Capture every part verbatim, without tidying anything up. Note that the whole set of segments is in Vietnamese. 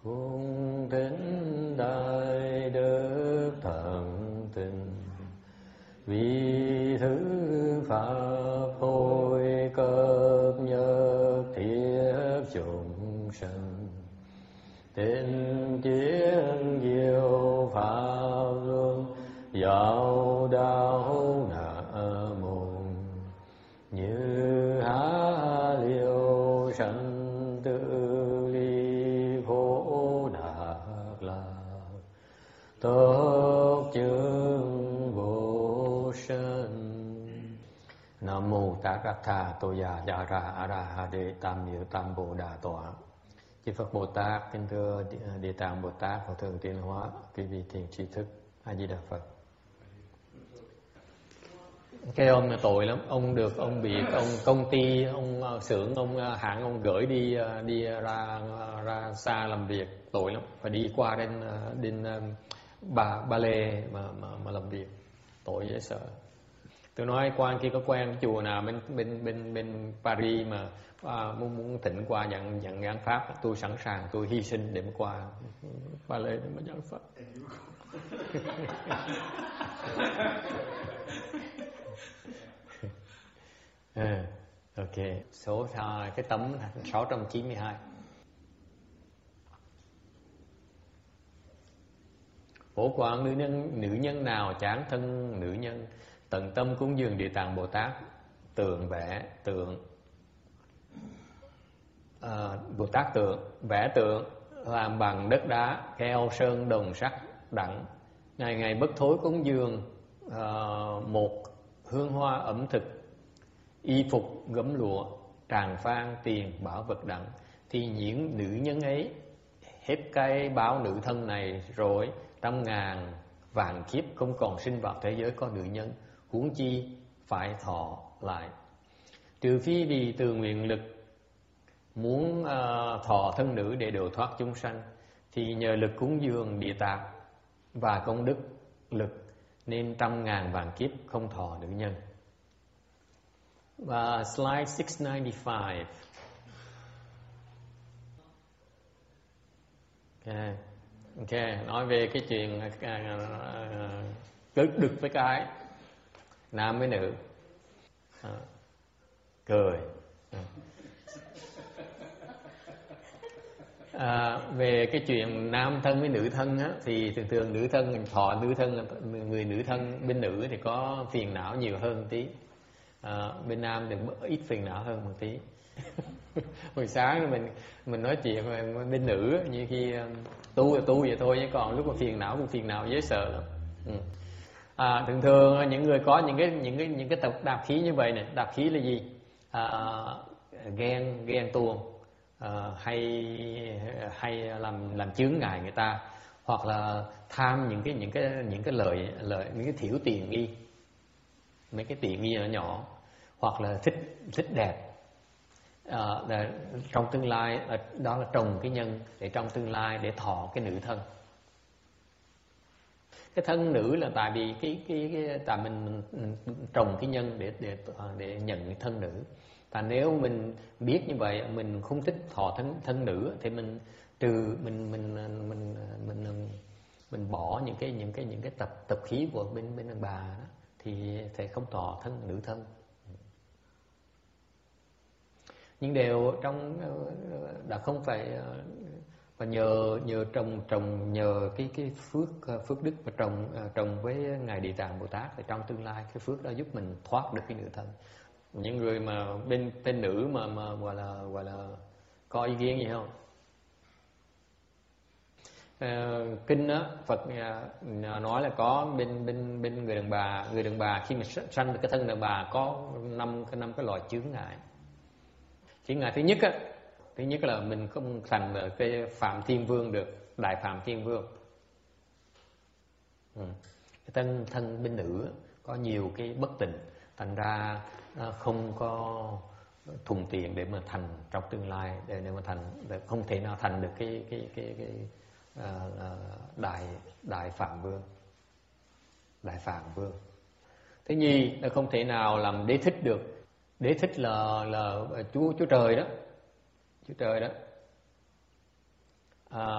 cung thính đại đức thần tình, vì thứ pháp hồi cấp nhất thiết chúng sanh, tin chiến diệu pháp luân giáo đạo nam mô. Như há liêu sanh tự ly khổ đạc lạc, tốc chứng vô sanh. Nam mô Tát Đắc Tha Tô Già Dạ Ra A Ra Ha Đề Tam Miệu Tam Bồ Đà Tọa. Chư Phật Bồ Tát, kính thưa Địa Tạng Bồ Tát và Thượng Tiến Hóa, quý vị thiền tri thức, A Di Đà Phật. Cái ông là tội lắm, ông được ông bị ông công ty, ông xưởng, ông hãng ông gửi đi đi ra ra xa làm việc, tội lắm, phải đi qua đến đến Ba Ba Lê mà mà mà làm việc, tội dễ sợ. Tôi nói quan kia có quen chùa nào bên bên bên bên Paris mà à, muốn muốn thỉnh qua nhận nhận giảng pháp, tôi sẵn sàng, tôi hy sinh để mà qua Ba Lê để mà giảng pháp. À, ok, số cái tấm sáu trăm chín mươi hai. Phổ quang nữ nhân nữ nhân nào chán thân nữ nhân, tận tâm cúng dường Địa Tạng Bồ Tát, tượng vẽ tượng à, Bồ Tát tượng vẽ tượng làm bằng đất đá, keo sơn đồng sắt đặng, ngày ngày bất thối cúng dường à, một hương hoa ẩm thực, y phục gấm lụa, tràng phan tiền bảo vật đặng, thì những nữ nhân ấy hết cái báo nữ thân này rồi, trăm ngàn vạn kiếp không còn sinh vào thế giới có nữ nhân, huống chi phải thọ lại. Trừ phi vì từ nguyện lực muốn uh, thọ thân nữ để độ thoát chúng sanh, thì nhờ lực cúng dường Địa Tạng và công đức lực nên trăm ngàn vạn kiếp không thọ nữ nhân. Và slide sáu trăm chín mươi lăm. Okay. Ok, nói về cái chuyện uh, uh, đực với cái nam với nữ, uh, cười. Uh. À, về cái chuyện nam thân với nữ thân á, thì thường thường nữ thân thọ nữ thân người nữ thân bên nữ thì có phiền não nhiều hơn một tí, à, bên nam thì ít phiền não hơn một tí. Hồi sáng mình mình nói chuyện bên nữ như khi tu là tu vậy thôi, chứ còn lúc mà phiền não cũng phiền não dễ sợ lắm. Ừ. À, thường thường những người có những cái những cái những cái tập đạp khí như vậy này, đạp khí là gì? À, ghen ghen tuông. Uh, hay hay làm làm chướng ngại người ta, hoặc là tham những cái những cái những cái lợi lợi những cái thiểu tiền nghi, mấy cái tiền nghi nhỏ nhỏ, hoặc là thích thích đẹp, uh, để, trong tương lai uh, đó là trồng cái nhân để trong tương lai để thọ cái nữ thân. Cái thân nữ là tại vì cái cái, cái tại mình, mình trồng cái nhân để để để nhận cái thân nữ. Và nếu mình biết như vậy, mình không thích thọ thân thân nữ thì mình trừ mình mình mình mình mình, mình bỏ những cái những cái những cái tập tập khí của bên bên đàn bà đó, thì sẽ không thọ thân nữ thân. Nhưng đều trong đã không phải, và nhờ nhờ trồng trồng nhờ cái cái phước phước đức mà trồng trồng với ngài Địa Tạng Bồ Tát, thì trong tương lai cái phước đó giúp mình thoát được cái nữ thân. Những người mà bên bên nữ mà mà gọi là gọi là có ý kiến gì không? À, kinh đó Phật nói là có bên bên bên người đàn bà, người đàn bà khi mà sanh được cái thân đàn bà có năm cái năm cái loại chướng ngại. Chướng ngại thứ nhất á, thứ nhất là mình không thành là cái Phạm Thiên Vương được, Đại Phạm Thiên Vương. Ừ. Cái thân thân bên nữ có nhiều cái bất tịnh, thành ra không có thuận tiện để mà thành trong tương lai, để để mà thành để không thể nào thành được cái cái cái cái, cái uh, đại đại Phạm Vương, Đại Phạm Vương. Thứ nhì là không thể nào làm đế thích được. Đế thích là là Chúa Chúa Trời đó, Chúa Trời đó. À,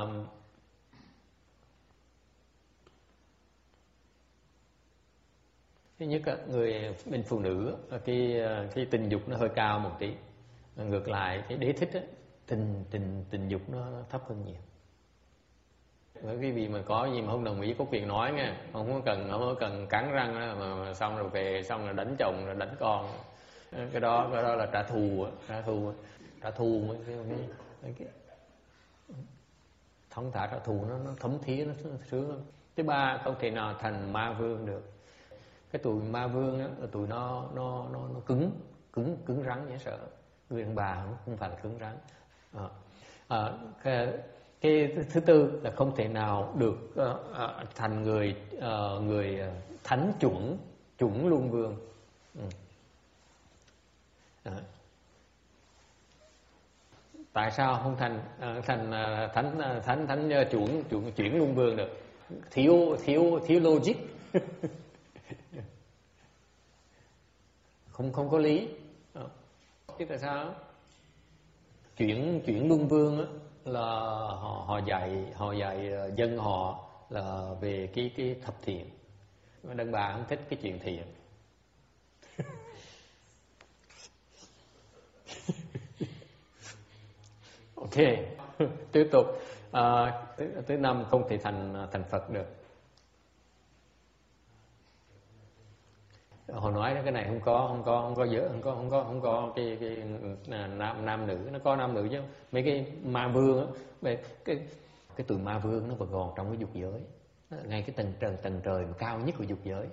thứ nhất người bên phụ nữ cái cái tình dục nó hơi cao một tí, ngược lại cái đế thích á, tình tình tình dục nó thấp hơn nhiều. Với quý vị mà có gì mà không đồng ý có quyền nói nha, không có cần không có cần cắn răng đó, mà, mà xong rồi về xong rồi đánh chồng rồi đánh con, cái đó cái đó là trả thù trả thù trả thù mấy cái, mấy cái thông thả trả thù nó nó thấm thía nó sướng lắm. Thứ ba, không thể nào thành ma vương được. Cái tụi ma vương á là tụi nó nó nó nó cứng cứng cứng rắn dễ sợ. Người đàn bà không, không phải là cứng rắn. À, à, cái, cái thứ tư là không thể nào được uh, uh, thành người uh, người thánh chuẩn chuẩn luân vương. Ừ. À. Tại sao không thành uh, thành uh, thánh uh, thánh thánh uh, chuẩn chuẩn chuyển luân vương được? Thiếu thiếu thiếu logic. không không có lý. Chứ tại sao? Chuyển chuyển luân vương á là họ họ dạy họ dạy dân họ là về cái cái thập thiện. Đàn bà không thích cái chuyện thiện. Ok, tiếp tục. À, tới, tới năm không thể thành thành Phật được. Họ nói cái này không có không có không có giới không có không có không có cái, cái, cái nam nam nữ, nó có nam nữ chứ mấy cái ma vương á, cái cái cái tụi ma vương nó vẫn còn trong cái dục giới, ngay cái tầng trời tầng trời mà cao nhất của dục giới.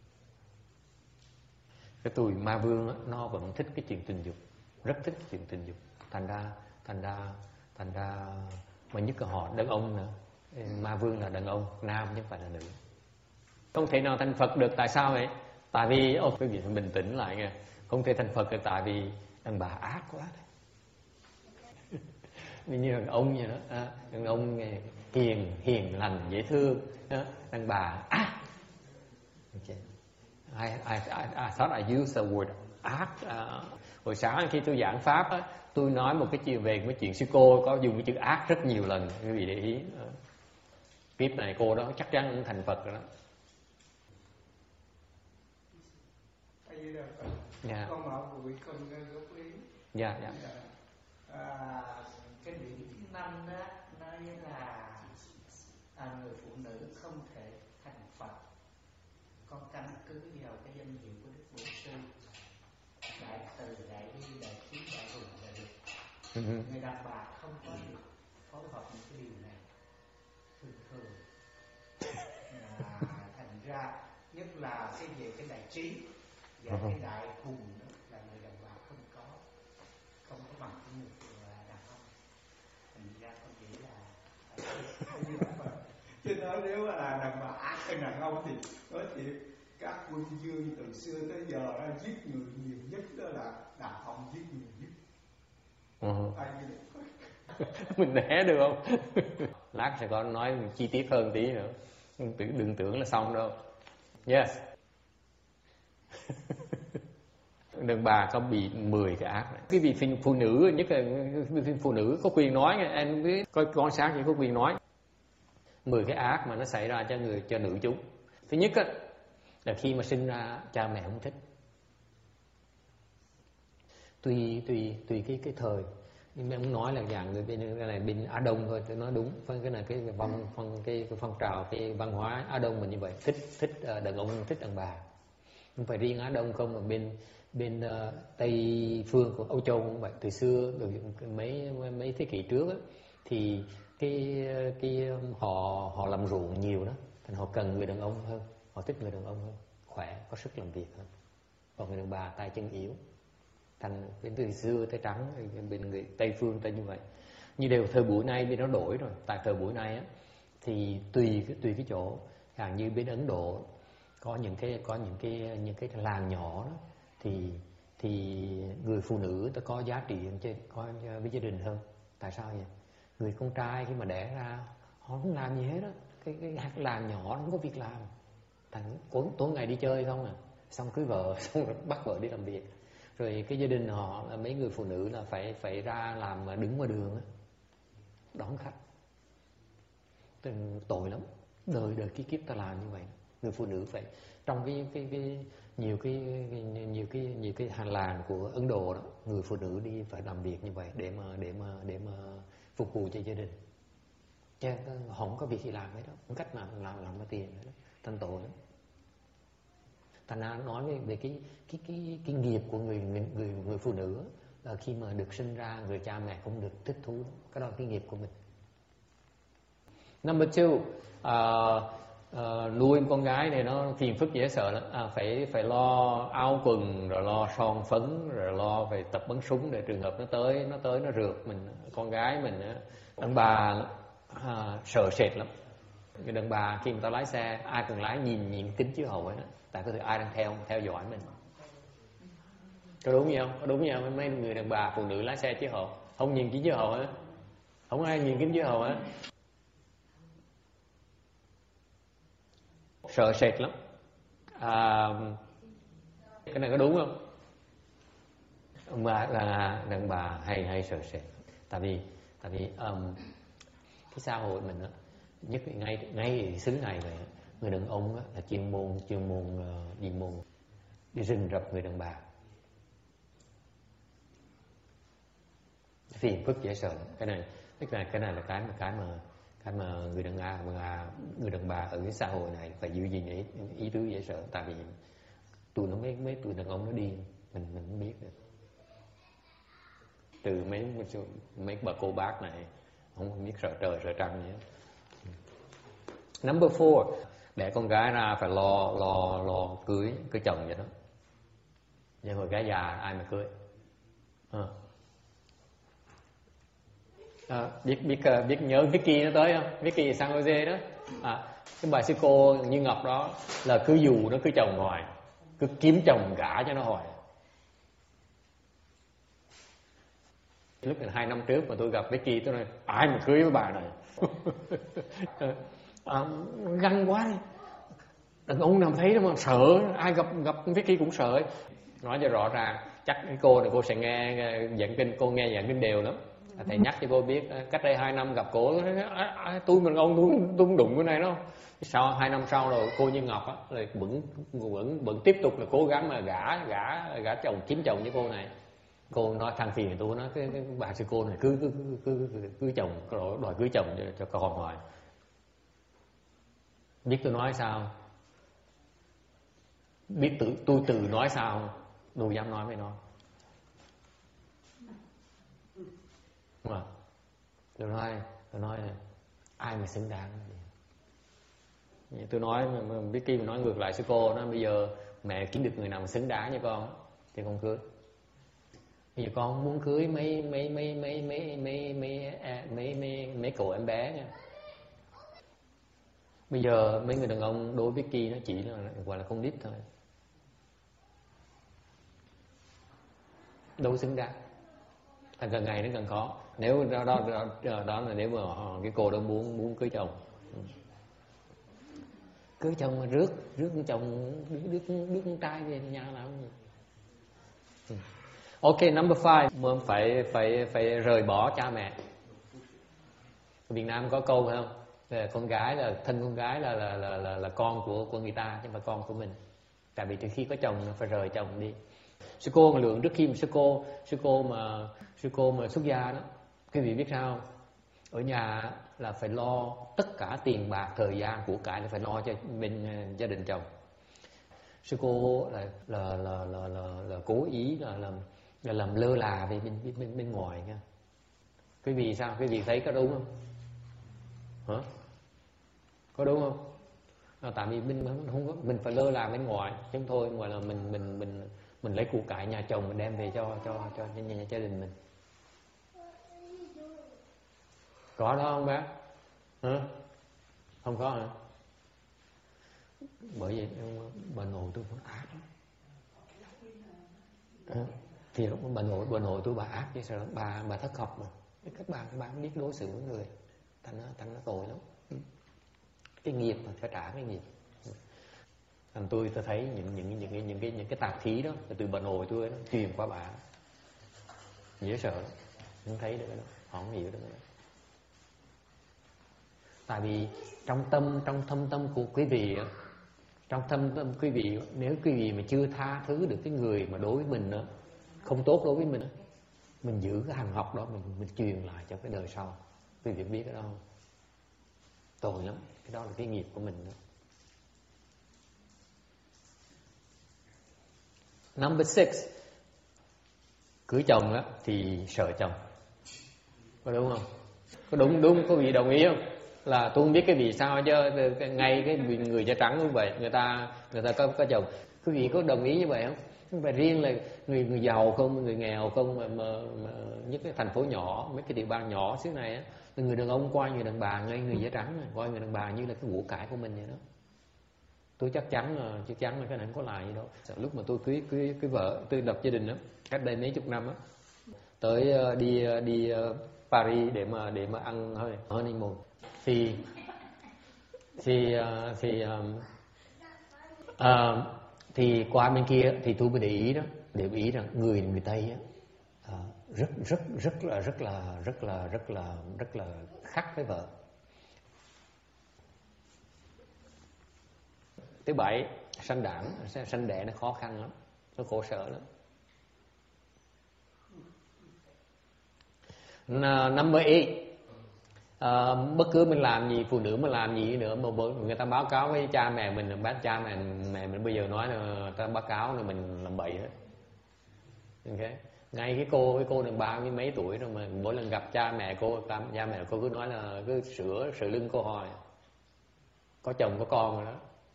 Cái tụi ma vương á, nó vẫn thích cái chuyện tình dục, rất thích cái chuyện tình dục, thành ra thành ra thành ra mà nhất là họ đàn ông nữa. Ma vương là đàn ông nam chứ không phải là nữ. Không thể nào thành Phật được. Tại sao vậy? Tại vì ô quý vị phải bình tĩnh lại nghe. Không thể thành Phật được tại vì đàn bà ác quá đấy. Như đàn ông vậy đó, à, đàn ông nghe, hiền hiền lành dễ thương, à, đàn bà ác. Okay. I, I, I, I thought I used the word ác. Uh, hồi sáng khi tôi giảng pháp á, tôi nói một cái chuyện về cái chuyện sư cô có dùng cái chữ ác rất nhiều lần, quý vị để ý. Uh, kiếp này cô đó chắc chắn cũng thành Phật rồi đó. Dạ. Con mở buổi con góp ý. Dạ, dạ. À, cái điểm thứ năm đó nói là à, người phụ nữ không thể thành Phật. Con căn cứ vào cái danh hiệu của Đức Bổn Sư đại từ, đại bi, đại trí, đại hùng, đại lực. Uh-huh. Người đàn bà không có được phối hợp những cái điều này thường thường. À, thành ra nhất là cái về cái đại trí và uh-huh. cái đại hùng đó là người đàn bà không có không có bằng cái người đàn ông. Thành ra con nghĩ là chứ nói nếu là đàn bà ác hơn đàn ông thì nói thiệt các quân vương từ xưa tới giờ đó, giết người nhiều nhất đó là đàn ông giết nhiều nhất. Uh-huh. Ai mình né được không? Lát sẽ có nói chi tiết hơn tí nữa, đừng, đừng tưởng là xong đâu. Yes. Đàn bà có bị mười cái ác này. Cái vị phụ nữ, nhất là phụ nữ có quyền nói, em biết coi con sáng chỉ có quyền nói mười cái ác mà nó xảy ra cho người cho nữ chúng. Thứ nhất á, là khi mà sinh ra cha mẹ không thích. Tùy tùy tùy cái cái thời, nhưng em muốn nói là dạng người bên cái này bên Á Đông thôi, tôi nói đúng. Phân cái này cái văn phong cái, cái phong trào cái văn hóa Á Đông mình như vậy, thích thích đàn ông thích đàn bà. Không phải riêng Á Đông không, mà bên bên uh, Tây phương của Âu Châu cũng vậy. Từ xưa từ mấy mấy thế kỷ trước á, thì cái cái họ họ làm ruộng nhiều đó, thành họ cần người đàn ông hơn, họ thích người đàn ông hơn, khỏe, có sức làm việc hơn. Còn người đàn bà tay chân yếu, thành bên từ xưa tới trắng, bên người Tây phương ta như vậy. Như đều thời buổi nay bên nó đổi rồi. Tại thời buổi này á, thì tùy cái tùy cái chỗ, hàng như bên Ấn Độ có những cái có những cái những cái làng nhỏ đó, thì thì người phụ nữ ta có giá trị trên có với gia đình hơn. Tại sao vậy? Người con trai khi mà đẻ ra họ không làm gì hết đó, cái cái, cái làng nhỏ nó không có việc làm, thành tối ngày đi chơi không à, xong cưới vợ xong rồi bắt vợ đi làm việc, rồi cái gia đình họ là mấy người phụ nữ là phải phải ra làm đứng ngoài đường á, đón khách. từng tội lắm, đời đời kiếp kiếp ta làm như vậy. Người phụ nữ phải trong cái cái cái nhiều cái, cái nhiều cái nhiều cái hành làng của Ấn Độ đó, người phụ nữ đi phải làm việc như vậy để mà để mà để mà phục vụ cho gia đình, chứ không có việc gì làm hết đó, không cách nào làm làm ra tiền hết đó, thành tội lắm. Thành ra nói về, về cái cái cái cái nghiệp của người người người, người phụ nữ là khi mà được sinh ra, người cha mẹ không được thích thú, cái đó là cái nghiệp của mình. Number two, uh, uh, nuôi con gái này nó phiền phức dễ sợ lắm. À, phải phải lo áo quần, rồi lo son phấn, rồi lo về tập bắn súng để trường hợp nó tới nó tới nó rượt mình. Con gái mình đàn bà à, sợ sệt lắm. Cái đàn bà khi người ta lái xe, ai cần lái nhìn nhìn kính chiếu hậu ấy đó, tại có thể ai đang theo theo dõi mình. Có đúng không? Có đúng không? Mấy người đàn bà phụ nữ lái xe chiếu hậu không nhìn kính chiếu hậu á, không ai nhìn kính chiếu hậu á, sợ sệt lắm. À, cái này có đúng không? Mà là đàn bà hay hay sợ sệt, tại vì tại vì um, cái xã hội mình á, nhất ngay ngay xứ này này, người đàn ông á, là chuyên môn chuyên môn uh, chuyên môn đi rình rập người đàn bà, phiền phức dễ sợ. Cái này tức là cái này là cái mà cái mà cái mà người đàn bà mà người đàn bà ở cái xã hội này phải giữ gìn ý, ý tứ dễ sợ, tại vì tụi nó mấy mấy tụi đàn ông nó đi mình mình không biết được, từ mấy mấy bà cô bác này không biết sợ trời sợ trăng gì hết. Number four, để con gái ra phải lo lo lo cưới cưới chồng vậy đó, nhưng mà gái già ai mà cưới. À. À, biết biết biết nhớ Vicky nó tới không? Vicky San Jose đó. À, cái bà sư cô Như Ngọc đó là cứ dù nó cứ chồng hoài, cứ kiếm chồng gả cho nó hoài. Lúc là hai năm trước mà tôi gặp Vicky, tôi nói ai mà cưới với bà này. À, găng quá đi. Đàn ông nào thấy đó mà sợ, ai gặp gặp Vicky cũng sợ ấy. Nói cho rõ ràng, chắc cái cô này cô sẽ nghe giảng kinh, cô nghe giảng kinh đều lắm. Thầy nhắc cho cô biết, cách đây hai năm gặp cô, tôi mình ông tôi, tôi không đụng cái này đâu. Sau hai năm sau rồi cô Như Ngọc á, rồi vẫn vẫn vẫn tiếp tục là cố gắng mà gả gả gả chồng, kiếm chồng với cô này. Cô nói than phiền tôi, nói cái, cái bà sư cô này cứ cứ cứ cứ, cứ, cứ chồng, đòi, đòi cưới chồng cho, cho con hoài. Biết tôi nói sao? Biết tự tôi tự nói sao? Đâu dám nói với nó. Mà tôi nói tôi nói ai mà xứng đáng vậy? Tôi nói biết khi mà nói ngược lại sư cô nó, bây giờ mẹ kiếm được người nào mà xứng đáng với con thì con cưới. Bây giờ con muốn cưới mấy mấy mấy mấy mấy mấy mấy mấy mấy mấy cậu em bé nha. Bây giờ mấy người đàn ông đối với Vicky nó chỉ là gọi là con nít thôi, đâu xứng đáng. Thành càng ngày nó càng khó. Nếu đó đó đó, đó là nếu mà cái cô đó muốn muốn cưới chồng, cưới chồng mà rước rước chồng rước rước rước con trai về nhà làm gì. Ok, number five, mình phải phải phải rời bỏ cha mẹ. Ở Việt Nam có câu phải không? Là con gái là thân con gái là là là là, là con của của người ta chứ không phải con của mình. Tại vì từ khi có chồng nó phải rời chồng đi. Sư cô mà lượng trước khi mà sư cô sư cô mà sư cô mà xuất gia đó, quý vị biết sao? Ở nhà là phải lo tất cả tiền bạc, thời gian, của cải là phải lo cho bên gia đình chồng. Sư cô là là là là là, là cố ý là làm là làm lơ là bên bên bên bên ngoài nha. Quý vị sao? Quý vị thấy có đúng không? Hả? Có đúng không? À, tại vì mình không có, mình phải lơ là bên ngoài chứ không thôi ngoài là mình mình mình mình lấy của cải nhà chồng mình đem về cho cho cho nhà, nhà gia đình mình. Có đó không bác? Hả? Không có hả? Bởi vậy bà nội tôi cũng ác lắm. À, thì lúc bà nội bà nội tôi bà ác chứ sao? Bà bà thất học mà. Các bà các bà không biết đối xử với người, thành nó thành nó tội lắm. Cái nghiệp mà phải trả cái nghiệp. Thành tôi tôi thấy những những những cái những cái những cái tạp khí đó từ bà nội tôi nó truyền qua bà, dễ sợ lắm. Không thấy được đó, họ không hiểu được đó. Tại vì trong tâm, trong thâm tâm của quý vị, trong thâm tâm quý vị, nếu quý vị mà chưa tha thứ được cái người mà đối với mình đó, không tốt đối với mình, mình giữ cái hàng học đó, mình mình truyền lại cho cái đời sau. Quý vị biết cái đó không? Tội lắm. Cái đó là cái nghiệp của mình đó. Number six, cưới chồng á thì sợ chồng, có đúng không? Có đúng đúng có vị đồng ý không? Là tôi không biết cái vì sao chứ ngay cái người da trắng cũng vậy, người ta người ta có có chồng. Quý vị có đồng ý như vậy không? Không phải riêng là người người giàu không, người nghèo không, mà, mà, mà những cái thành phố nhỏ, mấy cái địa bàn nhỏ xứ này á, người đàn ông coi người đàn bà, ngay người da trắng này, coi người đàn bà như là cái của cải của mình vậy đó. Tôi chắc chắn là chắc chắn là cái này không có lại gì đâu. Lúc mà tôi cưới cưới cưới vợ, tôi lập gia đình đó, cách đây mấy chục năm á, tới đi đi Paris để mà để mà ăn thôi honeymoon, thì thì thì à, thì qua bên kia thì tôi mới để ý đó, để ý rằng người người Tây á, à, rất rất rất là rất là rất là rất là rất là khắc với vợ. Thứ bảy, sanh đản, sanh đẻ nó khó khăn lắm, nó khổ sở lắm. Number eight, à, bất cứ mình làm gì, phụ nữ mà làm gì nữa mà người ta báo cáo với cha mẹ mình, bác cha mẹ mẹ mình bây giờ nói là người ta báo cáo là mình làm bậy hết. Okay. Ngay cái cô cái cô đàn ba mươi mấy tuổi rồi mà mỗi lần gặp cha mẹ cô, cha mẹ cô cứ nói là cứ sửa sửa lưng cô hồi, có chồng có con rồi đó.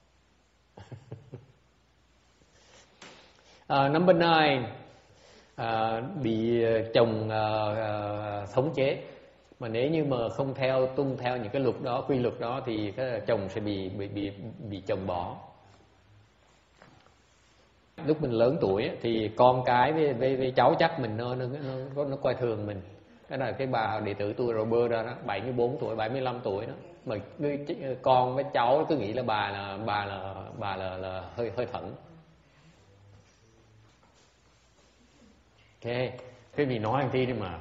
uh, number nine, uh, bị chồng uh, uh, thống chế. Mà nếu như mà không theo tuân theo những cái luật đó, quy luật đó thì cái chồng sẽ bị bị bị bị chồng bỏ. Lúc mình lớn tuổi thì con cái với, với, với cháu chắc mình nó nó, nó nó coi thường mình. Cái là cái bà đệ tử tôi Robert ra đó, bảy mươi bốn tuổi, bảy mươi lăm tuổi đó, mà con với cháu cứ nghĩ là bà là bà là bà là, là hơi hơi thẫn. Ok, cái gì nói anh thi đi mà.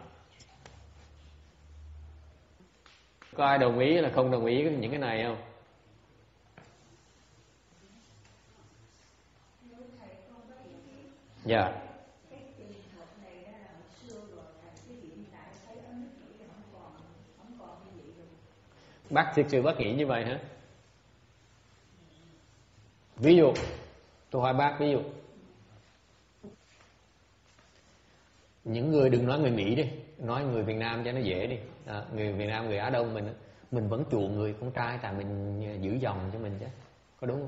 Có ai đồng ý là không đồng ý với những cái này không? Dạ. Yeah. Bác thực sự bác nghĩ như vậy hả? Ví dụ, tôi hỏi bác ví dụ. Những người, đừng nói người Mỹ đi, nói người Việt Nam cho nó dễ đi. À, người Việt Nam, người Á Đông mình, mình vẫn chuộng người con trai tại mình giữ dòng cho mình chứ, có đúng không?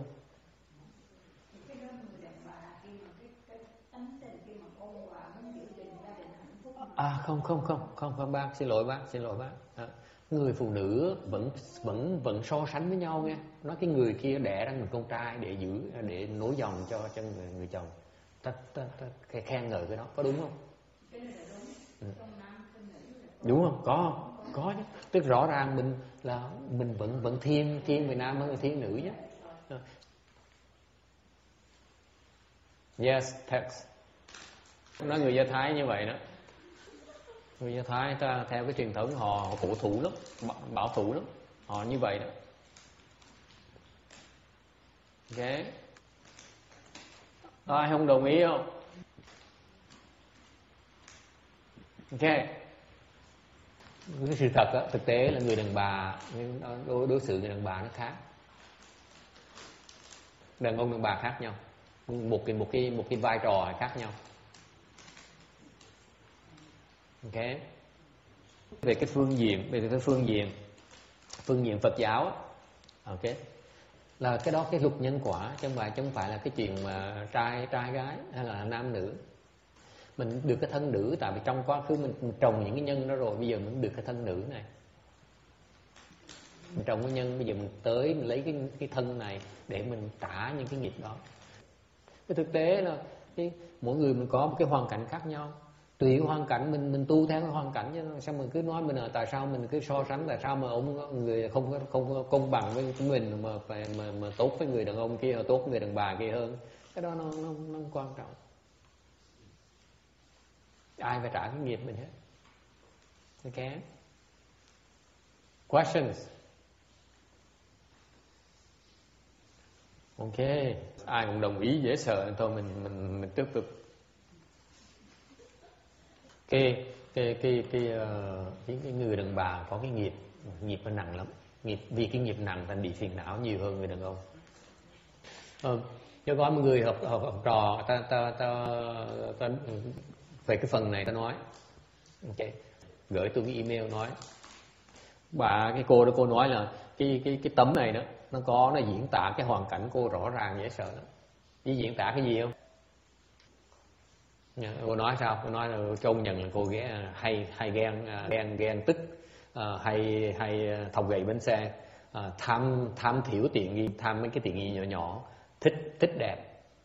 À không không không không không bác, xin lỗi bác, xin lỗi bác. À, người phụ nữ vẫn vẫn vẫn so sánh với nhau nghe. Nói cái người kia đẻ ra người con trai để giữ, để nối dòng cho cho người, người chồng. Ta, ta, ta khen ngợi cái đó, có đúng không? Ừ. Đúng không? Có không? Có chứ. Tức rõ ràng mình là mình vẫn vẫn thiên thiên Việt Nam hơn người thiên nữ chứ. Yes, text. Nói người Do Thái như vậy đó. Người Do Thái ta theo cái truyền thống họ, họ cổ thủ lắm, bảo thủ lắm, họ như vậy đó. Ok. Ai không đồng ý không? Ok. Cái sự thật đó, thực tế là người đàn bà đối, đối xử người đàn bà nó khác. Đàn ông đàn bà khác nhau, một cái một cái một cái vai trò khác nhau. Ok. Về cái phương diện, về cái phương diện, phương diện Phật giáo, ok, là cái đó cái luật nhân quả, chứ không phải chứ không phải là cái chuyện mà trai trai gái hay là nam nữ. Mình được cái thân nữ tại vì trong quá khứ mình, mình trồng những cái nhân đó rồi, bây giờ mình được cái thân nữ này. Mình trồng cái nhân, bây giờ mình tới mình lấy cái cái thân này để mình trả những cái nghiệp đó. Cái thực tế là cái, mỗi người mình có một cái hoàn cảnh khác nhau. Tùy hoàn cảnh mình mình tu theo cái hoàn cảnh chứ sao mình cứ nói mình là tại sao mình cứ so sánh, tại sao mà ông người không không, không công bằng với mình mà phải mà, mà tốt với người đàn ông kia, tốt với người đàn bà kia hơn. Cái đó nó nó, nó không quan trọng. Ai phải trả cái nghiệp mình hết. Ok. Questions? Ok, ai cũng đồng ý dễ sợ thôi mình mình mình tiếp tục. Cái cái cái cái uh, cái, cái người đàn bà có cái nghiệp nghiệp nó nặng lắm, nghiệp vì cái nghiệp nặng thành bị phiền não nhiều hơn người đàn ông. Ờ, cho có một người học học, học trò ta ta ta, ta về cái phần này ta nói, ok, gửi tôi cái email nói bà cái cô đó cô nói là cái cái cái tấm này đó nó có nó diễn tả cái hoàn cảnh cô rõ ràng dễ sợ lắm. Chỉ diễn tả cái gì không? Cô nói sao? Cô nói là công nhận là cô ghé hay hay ghen ghen ghen tức, uh, hay hay thọc gậy bánh xe, uh, tham tham thiểu tiện nghi, tham mấy cái tiện nghi nhỏ nhỏ, thích thích đẹp.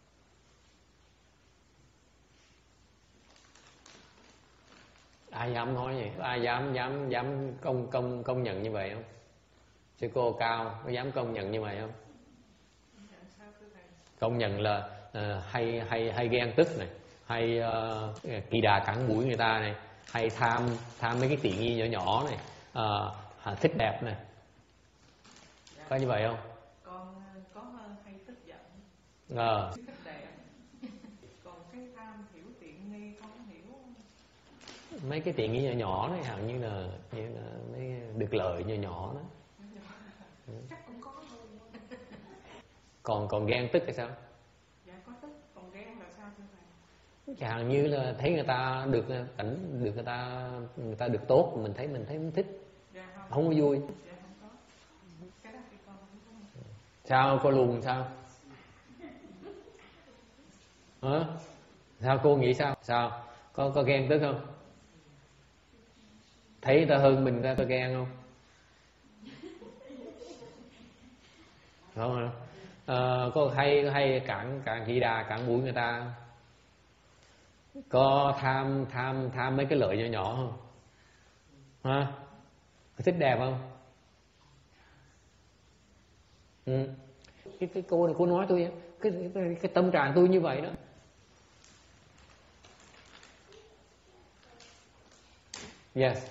Ai dám nói vậy? Ai dám dám dám công công công nhận như vậy không? Sư cô Cao có dám công nhận như vậy không? Công nhận là uh, hay hay hay ghen tức này, hay uh, kỳ đà cắn mũi người ta này, hay tham tham mấy cái tiện nghi nhỏ nhỏ này, uh, thích đẹp này, có như vậy không? Con có hay tức giận, à. thích đẹp, còn cái tham hiểu tiện nghi không hiểu. Mấy cái tiện nghi nhỏ nhỏ này hẳn như là như là mấy được lợi nhỏ nhỏ đó. Chắc cũng có thôi. Còn còn ghen tức hay sao? Dạ có tức, còn ghen là sao thưa thầy? Chẳng như là thấy người ta được cảnh được người ta người ta được tốt, mình thấy mình thấy mình thích. Dạ không. Không có vui. Dạ không có. Cái đó thì con không có. Sao cô Lùn sao? Hả? Sao cô nghĩ sao? Sao? Có có ghen tức không? Thấy người ta hơn mình ta, ta ghen không? Không hả? À, có hay hay cản cản kỳ đà cản mũi người ta, có tham tham tham mấy cái lợi nhỏ nhỏ không? Hả? Có thích đẹp không? Ừ. Cái cái cô này cô nói tôi cái cái, cái tâm trạng tôi như vậy đó. Yes.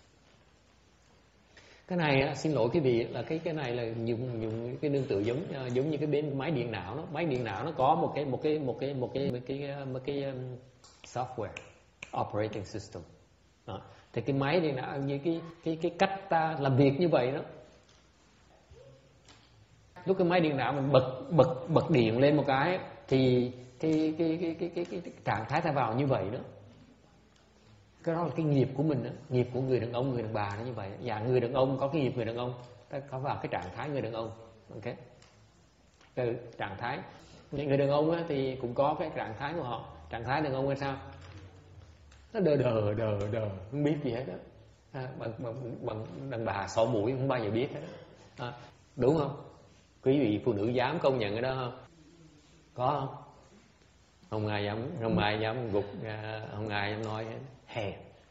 Cái này á, xin lỗi quý vị, là cái cái này là dùng dùng cái nương tựa giống giống như cái bên máy điện não đó. Máy điện não nó có một cái một cái một cái một cái một cái một cái um, software operating system đó. Thì cái máy điện não như cái cái cái cách ta làm việc như vậy đó. Lúc cái máy điện não mình bật bật bật điện lên một cái thì cái cái cái cái cái, cái, cái trạng thái ta vào như vậy đó. Cái đó là cái nghiệp của mình đó. Nghiệp của người đàn ông, người đàn bà nó như vậy. Dạ, người đàn ông có cái nghiệp người đàn ông, ta có vào cái trạng thái người đàn ông. Ok. Từ trạng thái người đàn ông á, thì cũng có cái trạng thái của họ. Trạng thái đàn ông là sao? Nó đờ đờ đờ đờ không biết gì hết đó. À, bằng, bằng, bằng đàn bà sổ mũi không bao giờ biết hết đó. À, đúng không? Quý vị phụ nữ dám công nhận cái đó không? Có không? Không ai dám, không ai dám gục, không ai dám nói hết. Hèn.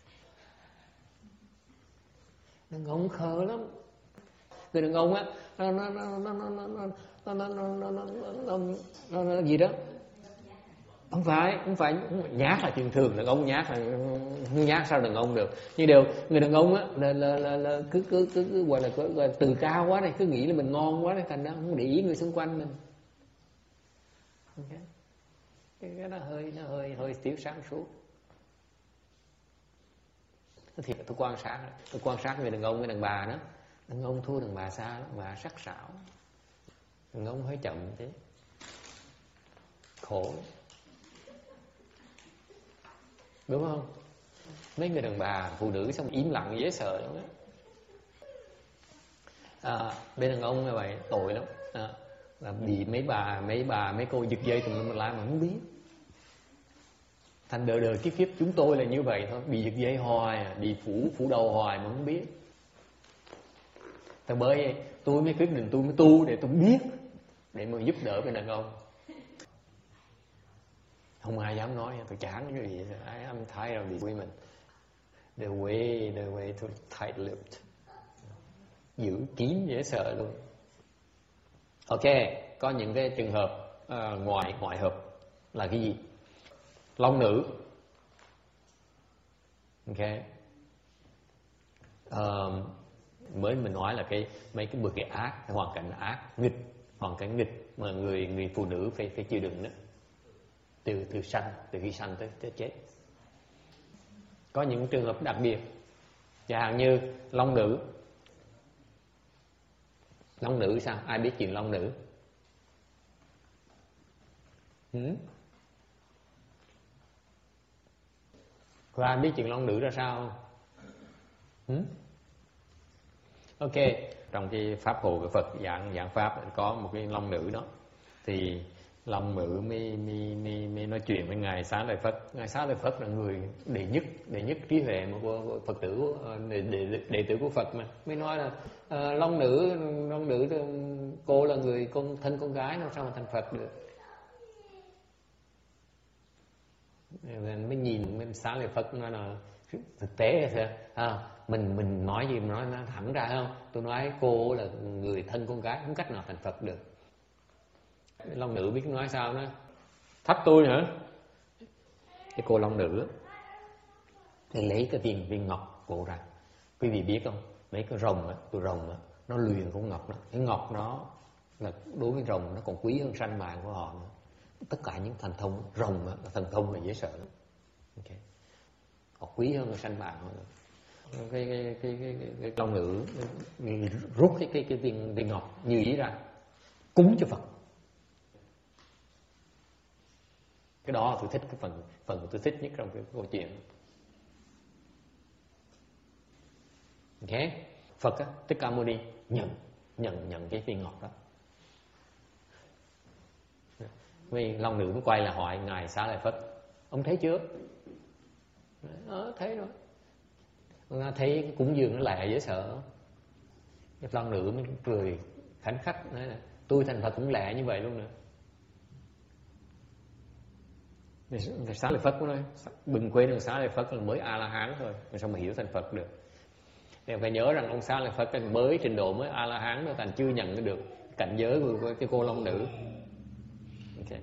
Đàn ông khờ lắm. Người đàn ông á, nó nó nó nó nó nó nó nó nó nó nó nó nó gì đó. Không phải, không phải nhát là chuyện thường, đàn ông nhát là không nhát sao đàn ông được. Nhưng điều người đàn ông á là là là, là cứ, cứ cứ cứ gọi là gọi là từ cao quá này, cứ nghĩ là mình ngon quá này, thành ra không để ý người xung quanh mình. Okay. Cái cái nó hơi nó hơi hơi thiếu sáng suốt. Thì tôi quan sát, tôi quan sát người đàn ông với đàn bà đó, đàn ông thua đàn bà xa lắm, bà sắc sảo, đàn ông hơi chậm chứ, khổ, đúng không? Mấy người đàn bà phụ nữ xong im lặng dễ sợ lắm đó. À, bên đàn ông như vậy tội lắm, à, là bị mấy bà mấy bà mấy cô giật dây tùm lum la mà không biết. Thành đời đời kiếp kiếp chúng tôi là như vậy thôi, bị giật dây hoài, bị phủ phủ đầu hoài mà không biết. Thật bởi tôi mới quyết định tôi mới tu để tôi biết, để mà giúp đỡ bên đàn ông. Không ai dám nói, tôi chán cái gì, I'm tired of these women. The way, the way to tight-lipped, giữ kín dễ sợ luôn. Ok, có những cái trường hợp uh, ngoại ngoại hợp là cái gì? Long nữ. Ok. Uh, mới mình nói là cái mấy cái bực cái ác, cái hoàn cảnh ác, nghịch, hoàn cảnh nghịch mà người người phụ nữ phải phải chịu đựng đó, từ từ sanh, từ khi sanh tới, tới chết. Có những trường hợp đặc biệt, chẳng hạn như long nữ. Long nữ sao? Ai biết chuyện long nữ? Ừ? Có ai biết chuyện long nữ ra sao không? Ừ? Ok, trong cái pháp hộ của Phật dạng dạng pháp có một cái long nữ đó, thì long nữ mới mới mới, mới nói chuyện với ngài Xá Lợi Phất. Ngài Xá Lợi Phất là người đệ nhất đệ nhất trí huệ mà của Phật tử, đệ, đệ, đệ tử của Phật mà mới nói là à, long nữ long nữ cô là người con thân con gái, làm sao mà thành Phật được. Mới nhìn mới Xá Lợi Phất nói là thực tế là à, mình mình nói gì mà nói nó thẳng ra không? Tôi nói cô là người thân con gái, không cách nào thành Phật được. Long nữ biết nói sao đó, thách tôi hả? Cái cô long nữ thì lấy cái viên viên ngọc cổ ra. Quý vị biết không? Mấy cái rồng á, tôi rồng á, nó luyện con ngọc đó. Cái ngọc nó là đối với rồng nó còn quý hơn sanh mạng của họ nữa. Tất cả những thần thông rồng á, thần thông là dễ sợ lắm. Okay. Họ quý hơn sanh mạng họ nữa. Cái cái cái cái, cái, cái long nữ rút cái cái cái viên viên ngọc như ý ra cúng cho Phật. Cái đó tôi thích, cái phần phần tôi thích nhất trong cái câu chuyện. Ok, Phật á, Thích Ca Mâu Ni nhận nhận nhận cái viên ngọc đó. Vì long nữ mới quay lại hỏi ngài Xá Lợi Phất, ông thấy chưa? Ờ, thấy rồi. Ông thấy cúng dường nó lạ dễ sợ. Cái long nữ mới cười khánh khách nói là tôi thành Phật cũng lạ như vậy luôn nữa. Xá Lợi Phất cũng nói đừng quên rằng Xá Lợi Phất là mới A La Hán thôi, mà sao mà hiểu thành Phật được. Nên phải nhớ rằng ông Xá Lợi Phất mới trình độ mới A La Hán thôi, thành chưa nhận được cảnh giới của cái cô long nữ. Okay.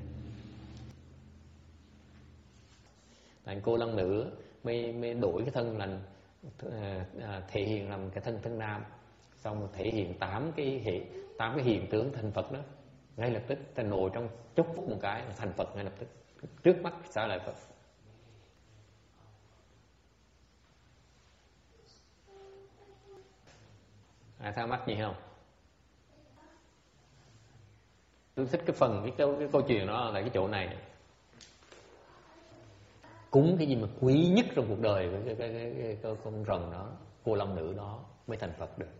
Thành cô long nữ mới mới đổi cái thân làm à, thể hiện làm cái thân thân nam, xong rồi thể hiện tám cái hệ tám cái hiện tướng thành Phật đó, ngay lập tức ta nội trong chốc phút một cái là thành Phật ngay lập tức trước mắt Xá Lợi Phất. Ai thắc mắc gì không? Tôi thích cái phần cái câu cái câu chuyện đó là cái chỗ này. Cúng cái gì mà quý nhất trong cuộc đời của cái, cái, cái, cái, cái con rồng đó, cô long nữ đó mới thành Phật được.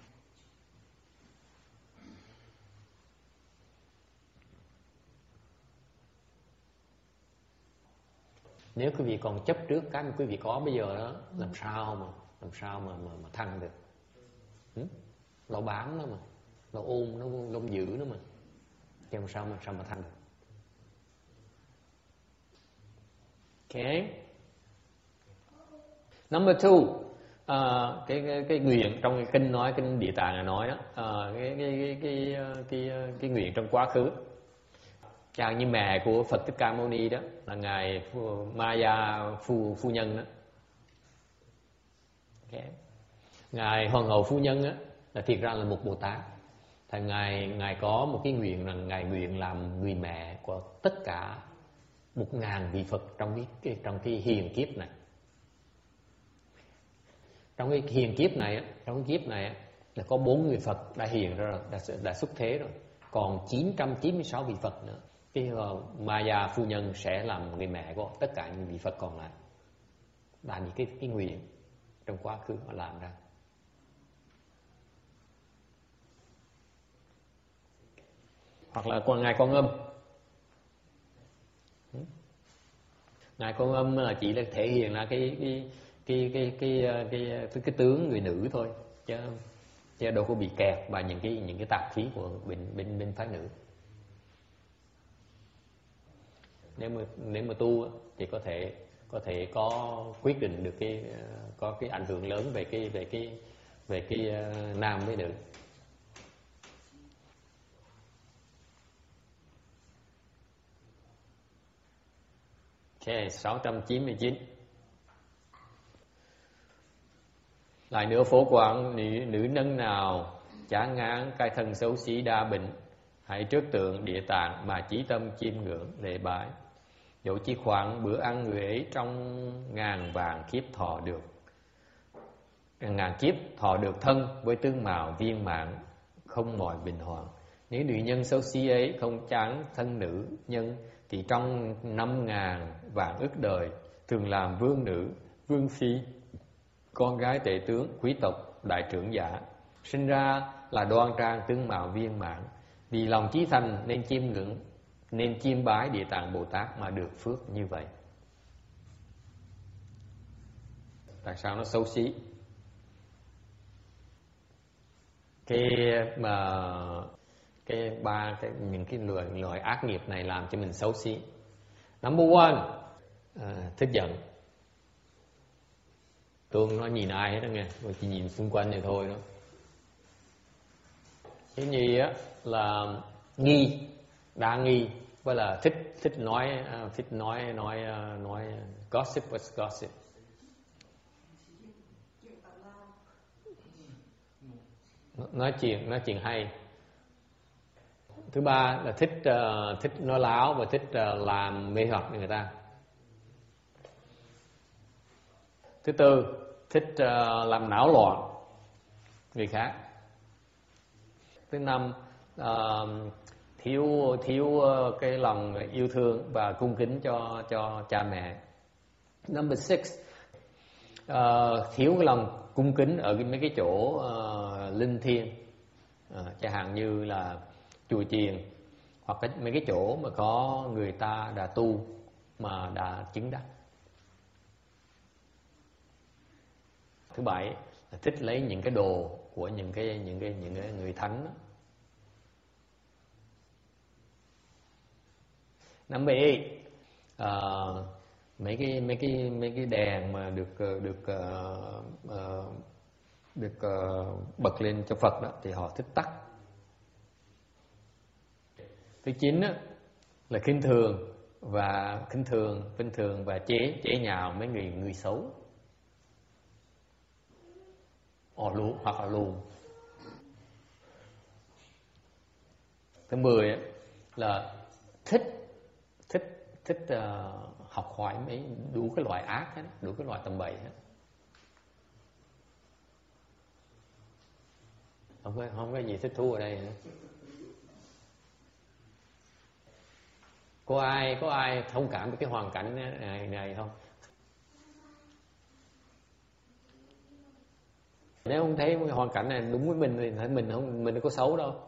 Nếu quý vị còn chấp trước cái mà quý vị có bây giờ đó, làm sao mà làm sao mà mà, mà thăng được? Ừ? Nó bám nó mà, nó ôm nó nó giữ nó mà, chứ làm sao mà sao mà thăng được? Okay. Number two, uh, cái cái cái nguyện trong cái kinh nói kinh Địa Tạng là nói đó, uh, cái, cái, cái cái cái cái cái nguyện trong quá khứ. Chẳng như mẹ của Phật Thích Ca Mâu Ni đó là ngài Maya phu phu nhân đó. Okay. Ngài Hoàng hậu phu nhân á là thiệt ra là một Bồ Tát. Thì ngài ngài có một cái nguyện là ngài nguyện làm người mẹ của tất cả một ngàn vị Phật trong cái, cái trong cái hiền kiếp này. Trong cái hiền kiếp này, trong cái kiếp này là có bốn người Phật đã hiền ra rồi, đã, đã xuất thế rồi. Còn chín trăm chín mươi sáu vị Phật nữa. Cái uh, Maya phu nhân sẽ làm người mẹ của tất cả những vị Phật còn lại. Là những cái, cái nguyện trong quá khứ họ làm ra. Hoặc là con ngài Quan Âm. Ngài Quan Âm là chỉ là thể hiện là cái cái cái cái cái cái cái, cái, cái tướng người nữ thôi, chứ chứ đâu có bị kẹt vào những cái những cái tạp khí của bên bên bên phái nữ. Nếu mà nếu mà tu thì có thể có thể có quyết định được cái có cái ảnh hưởng lớn về cái về cái về cái nam với nữ. Ok, sáu trăm chín mươi chín. Lại nữa, Phổ Quang nữ, nữ nâng nào chán ngán cái thân xấu xí đa bệnh, hãy trước tượng Địa Tạng mà chí tâm chiêm ngưỡng lễ bái. Dẫu chỉ khoảng bữa ăn người ấy trong ngàn vàng kiếp thọ được, ngàn kiếp thọ được thân với tướng mạo viên mãn, không mọi bình hoạn. Nếu nữ nhân xấu xí ấy không chán thân nữ nhân, thì trong năm ngàn vạn ức đời thường làm vương nữ, vương phi, con gái tể tướng, quý tộc, đại trưởng giả. Sinh ra là đoan trang tướng mạo viên mãn, vì lòng chí thành nên chiêm ngưỡng, nên chiêm bái Địa Tạng Bồ Tát mà được phước như vậy. Tại sao nó xấu xí? Cái mà cái ba cái những cái loại loại ác nghiệp này làm cho mình xấu xí. Number one, à, thích giận. Tôi không nói nhìn ai hết đó nghe, tôi chỉ nhìn xung quanh này thôi đó. Cái nhì á là nghi, đa nghi, với là thích thích nói thích nói nói nói gossip, what's gossip? Nói chuyện nói chuyện hay. Thứ ba là thích uh, thích nói láo và thích uh, làm mê hoặc người ta. Thứ tư, thích uh, làm náo loạn người khác. Thứ năm, uh, thiếu thiếu uh, cái lòng yêu thương và cung kính cho cho cha mẹ. Number six, uh, thiếu cái lòng cung kính ở mấy cái chỗ uh, linh thiêng, uh, chẳng hạn như là chùa chiền hoặc cái, mấy cái chỗ mà có người ta đã tu mà đã chứng đắc. Thứ bảy là thích lấy những cái đồ của những cái những cái những cái người thánh đó. Number eight, uh, mấy cái mấy cái mấy cái đèn mà được được uh, uh, được uh, bật lên cho Phật đó thì họ thích tắt. Thứ chín á, là khinh thường và khinh thường, khinh thường và chế chế nhạo mấy người người xấu, họ lù hoặc là lùn. Thứ mười á, là thích thích thích uh, học hỏi mấy đủ cái loại ác hết, đủ cái loại tầm bậy hết. Không có không có gì thích thú ở đây nữa. Có ai có ai thông cảm với cái hoàn cảnh này này không? Nếu không thấy cái hoàn cảnh này đúng với mình thì mình không mình không có xấu đâu.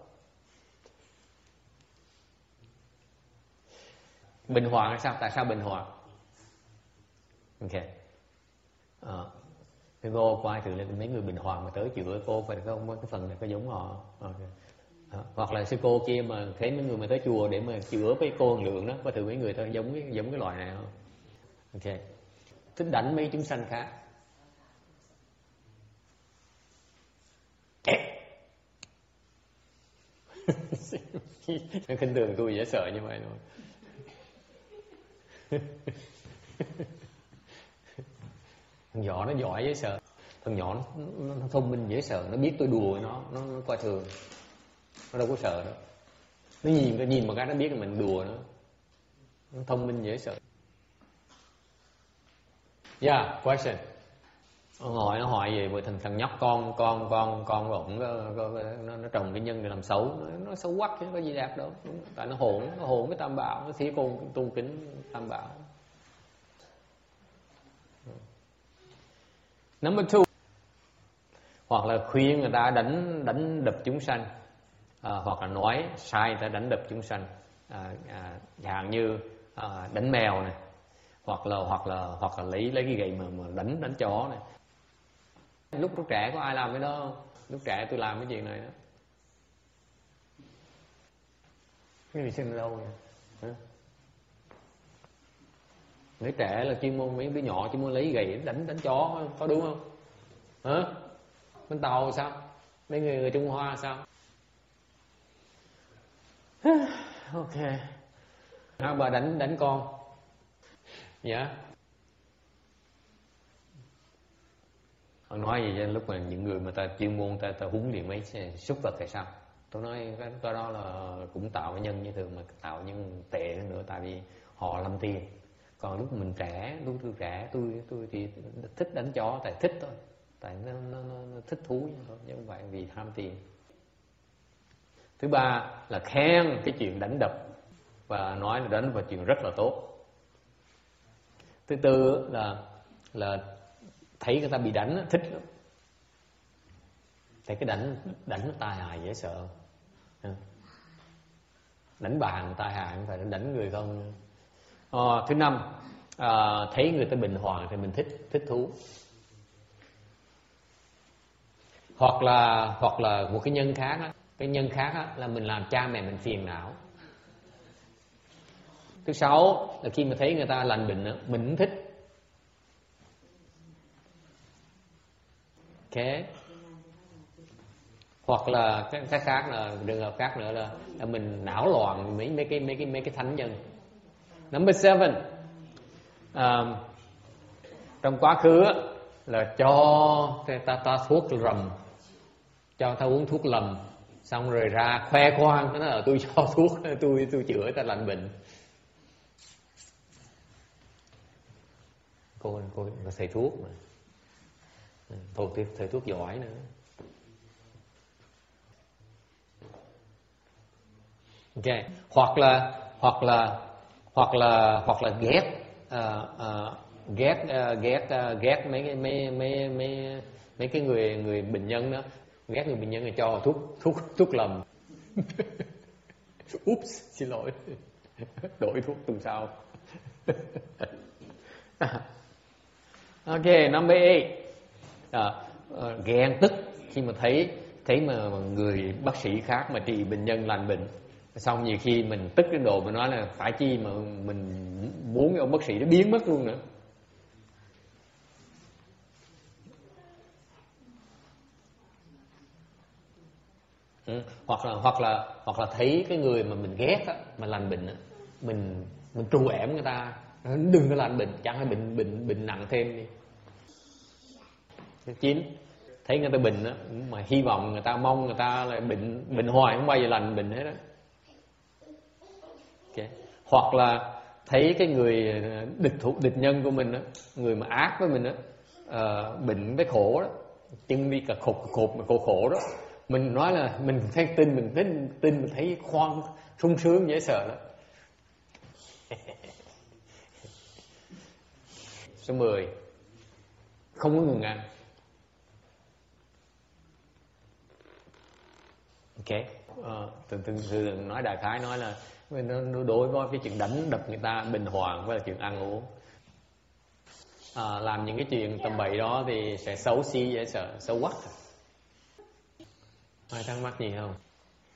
Bình hòa là sao? Tại sao bình hòa? Ok. À, cái cô có ai thử lên mấy người bình hòa mà tới chữa cô phải không? Cái phần này có giống họ. Okay. À, hoặc là sư cô kia mà thấy mấy người mà tới chùa để mà chữa với cô Hằng Lượng đó, có thử mấy người thôi giống cái giống cái loại này không? Ok. Thích đánh mấy chúng sanh khác. Nó khinh thường tôi dễ sợ như vậy thôi. Thằng nhỏ nó giỏi dễ sợ, thằng nhỏ nó, nó, nó thông minh dễ sợ, nó biết tôi đùa với nó, nó, nó coi thường, nó đâu có sợ đâu. Nó nhìn nó nhìn một cái nó biết là mình đùa nó, nó thông minh dễ sợ. Yeah, question. Nó hỏi nó hỏi về thằng thằng nhóc con con con con của ổng nó, nó trồng cái nhân để làm xấu, nó, nó xấu quắc chứ có gì đẹp đâu. Đúng. Tại nó hỗn nó hỗn với Tam Bảo, nó thí con tu kính Tam Bảo. Number two, hoặc là khuyên người ta đánh đánh đập chúng sanh, à, hoặc là nói sai người ta đánh đập chúng sanh, à, à, dạng như à, đánh mèo này, hoặc là hoặc là hoặc là lấy lấy cái gậy mà mà đánh đánh chó này. Lúc lúc trẻ có ai làm cái đó không? Lúc trẻ tôi làm cái chuyện này đó. Cái gì sinh đâu vậy? Hả? Người trẻ là chuyên môn mấy đứa nhỏ chuyên môn lấy gậy đánh đánh chó, có đúng không? Hả? Bên Tàu sao? Mấy người người Trung Hoa sao? Ok. À, bà đánh đánh con. Dạ. Họ nói gì vậy lúc mà những người mà ta chuyên môn ta ta huấn luyện mấy súc vật thì sao? Tôi nói cái, cái đó là cũng tạo nhân như thường, mà tạo nhân tệ hơn nữa, tại vì họ làm tiền. Còn lúc mình trẻ, lúc tôi trẻ tôi tôi thì thích đánh chó tại thích thôi, tại nó, nó, nó, nó thích thú thôi, chứ không phải vì tham tiền. Thứ ba là khen cái chuyện đánh đập và nói là đánh là chuyện rất là tốt. Thứ tư là là thấy người ta bị đánh thích lắm. Thấy cái đánh đánh nó tai hại dễ sợ. Đánh bàn tai hại, không phải đánh người không. À, thứ năm, à, thấy người ta bình hòa thì mình thích thích thú. Hoặc là hoặc là một cái nhân khác á, cái nhân khác á, là mình làm cha mẹ mình phiền não. Thứ sáu là khi mà thấy người ta lành bệnh á, mình cũng thích. Ok. Hoặc là cái, cái khác là trường hợp khác nữa là, là mình não loạn mấy mấy cái mấy cái mấy cái thánh nhân. Number seven, um, trong quá khứ á, là cho ta ta thuốc rầm, cho ta uống thuốc lầm, xong rồi ra khoe khoang, nó là tôi cho thuốc, tôi tôi chữa ta lành bệnh. Cô cô là thầy thuốc mà, thầy, thầy thuốc giỏi nữa. Ok. Hoặc là hoặc là hoặc là hoặc là ghét uh, uh, ghét uh, ghét uh, ghét mấy cái mấy mấy mấy mấy cái người người bệnh nhân đó, ghét người bệnh nhân thì cho thuốc thuốc thuốc lầm. Oops, xin lỗi, đổi thuốc tuần sau. Ok, number eight, à, uh, ghen tức khi mà thấy thấy mà người bác sĩ khác mà trị bệnh nhân lành bệnh, xong nhiều khi mình tức cái đồ mình nói là phải chi mà mình muốn cái ông bác sĩ nó biến mất luôn nữa. Ừ. Hoặc là hoặc là hoặc là thấy cái người mà mình ghét á, mà lành bệnh á, mình mình trù ẻm người ta đừng có lành bệnh, chẳng hay bệnh bệnh bệnh nặng thêm đi. Thứ chín, thấy người ta bệnh á, mà hy vọng người ta mong người ta lại bệnh bệnh hoài không bao giờ lành bệnh hết á. Okay. Hoặc là thấy cái người địch thủ địch nhân của mình á, người mà ác với mình á, uh, bệnh với khổ đó, chân đi cả khổ khổ mà khổ khổ đó, mình nói là mình thấy tin mình tin tin mình thấy khoan sung sướng dễ sợ đó. Số mười, không có ngừng ăn. Ok, uh, thường thường thường nói đại khái nói là nó đối với cái chuyện đánh đập người ta bình hoàng với là chuyện ăn uống. À, làm những cái chuyện tầm bậy đó thì sẽ xấu xí dễ sợ, xấu quắc. Ai thắc mắc gì không?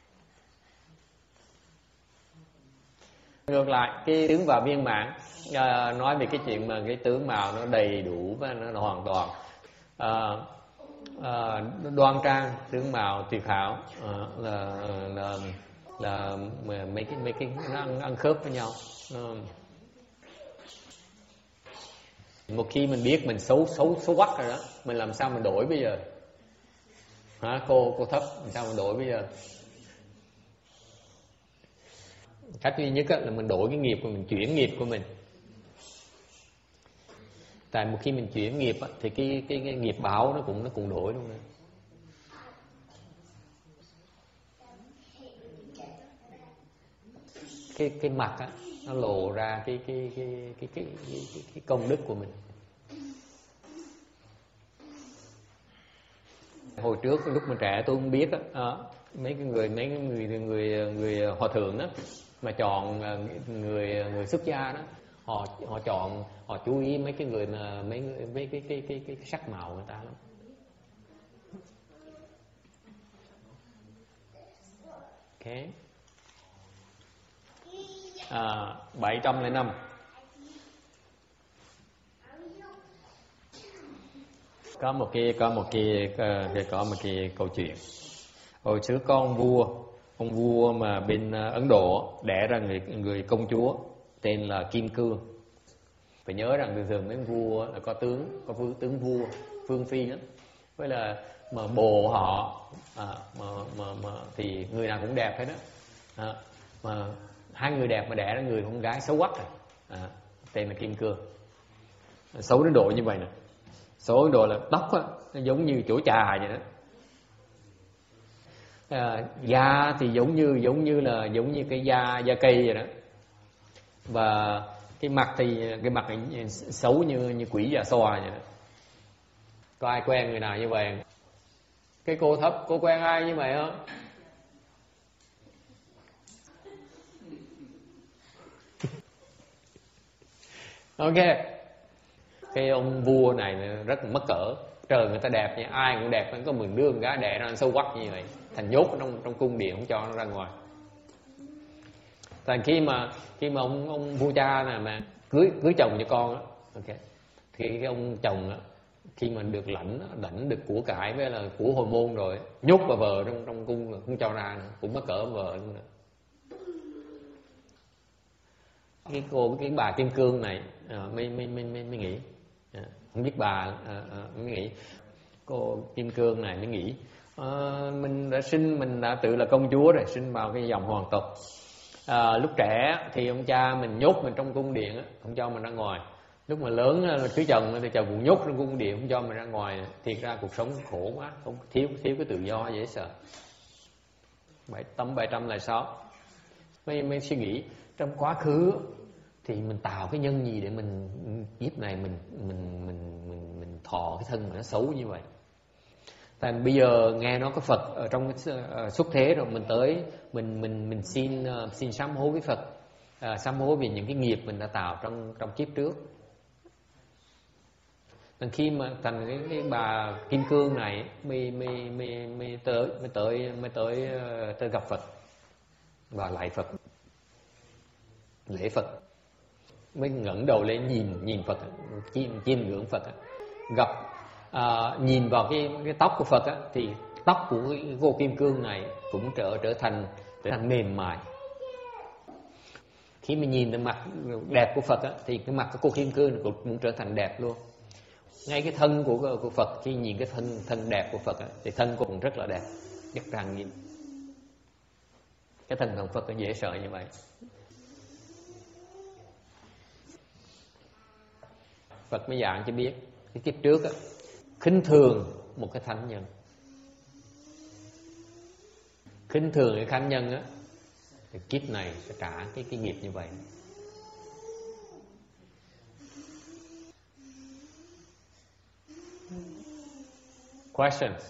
Ngược lại, cái tướng vào viên mãn, à, nói về cái chuyện mà cái tướng mạo nó đầy đủ và nó hoàn toàn à, à, đoan trang, tướng mạo tuyệt hảo, à, là, là là mấy cái mấy cái nó ăn, ăn khớp với nhau. Một khi mình biết mình xấu xấu xấu quắc rồi đó, mình làm sao mình đổi bây giờ? Hả, cô cô thấp, làm sao mình đổi bây giờ? Cách duy nhất là mình đổi cái nghiệp của mình, chuyển nghiệp của mình. Tại một khi mình chuyển nghiệp thì cái cái, cái nghiệp báo nó cũng nó cũng đổi luôn nữa. Cái cái mặt á, nó lộ ra cái cái cái cái cái cái, cái, cái công đức của mình. Hồi trước lúc mà trẻ tôi không biết á, à, mấy cái người mấy cái người người người hòa thượng đó mà chọn người người xuất gia đó, họ họ chọn họ chú ý mấy cái người mà mấy mấy cái cái cái cái, cái sắc màu người ta lắm. Ok. À, bảy trăm lẻ năm. Có một cái có một cái có một cái câu chuyện. Hồi trước có ông vua, ông vua mà bên Ấn Độ đẻ ra người người công chúa tên là Kim Cương. Phải nhớ rằng thường thường mấy vua là có tướng, có vương tướng vua, vương phi đó. Với là mà bồ họ à, mà, mà, mà thì người nào cũng đẹp hết đó. À, mà hai người đẹp mà đẻ ra người con gái xấu quắc rồi. À, tên là Kim Cương. Xấu đến độ như vậy nè, xấu đến độ là tóc á, nó giống như chỗ trà vậy đó. À, da thì giống như giống như là giống như cái da da cây vậy đó. Và cái mặt thì cái mặt này xấu như như quỷ già xoa vậy đó. Có ai quen người nào như vậy? Cái cô thấp, cô quen ai như vậy không? Ok. Cái ông vua này rất là mắc cỡ. Trời người ta đẹp nha, ai cũng đẹp, có mười đứa con gái đẻ ra xấu quắc như vậy, thành nhốt trong trong cung điện không cho nó ra ngoài. Thành khi mà khi mà ông ông vua cha này mà cưới cưới chồng cho con á, ok, thì cái ông chồng á, khi mà được lãnh lãnh được của cải với là của hồi môn rồi, nhốt bà vợ trong trong cung rồi, không cho ra nữa, cũng mắc cỡ vợ luôn nữa. Cái cô cái bà Kim Cương này à, mới, mới mới mới mới nghĩ à, không biết bà à, à, mới nghĩ cô Kim Cương này mới nghĩ à, mình đã sinh mình đã tự là công chúa rồi, sinh vào cái dòng hoàng tộc. À, lúc trẻ thì ông cha mình nhốt mình trong cung điện, không cho mình ra ngoài. Lúc mà lớn cưới chồng thì chồng cũng nhốt trong cung điện, không cho mình ra ngoài. Thiệt ra cuộc sống khổ quá, không thiếu thiếu cái tự do dễ sợ. Bảy tấm bảy trăm là sáu. Mới mới suy nghĩ trong quá khứ thì mình tạo cái nhân gì để mình kiếp này mình mình mình mình mình thọ cái thân mà nó xấu như vậy. Thành bây giờ nghe nói có Phật ở trong cái xuất thế rồi, mình tới mình mình mình xin uh, xin sám hối với Phật, uh, sám hối vì những cái nghiệp mình đã tạo trong trong kiếp trước. Thành khi mà thành cái, cái bà Kim Cương này mới mới mới mới tới mới tới mới tới uh, tới gặp Phật và lạy Phật, lễ Phật, mới ngẩng đầu lên nhìn nhìn Phật, chiêm chiêm ngưỡng Phật, gặp à, nhìn vào cái cái tóc của Phật á, thì tóc của cái cô Kim Cương này cũng trở trở thành trở thành mềm mại. Khi mình nhìn cái mặt đẹp của Phật á, thì cái mặt của cô Kim Cương cũng, cũng trở thành đẹp luôn. Ngay cái thân của của Phật, khi nhìn cái thân thân đẹp của Phật á, thì thân cô cũng rất là đẹp, rất trang nghiêm. Cái thânของPhật nó dễ sợ như vậy. Phật mới giảng cho biết cái kiếp trước á, khinh thường một cái thánh nhân, khinh thường cái thánh nhân á, thì kiếp này sẽ trả cái cái nghiệp như vậy. Questions?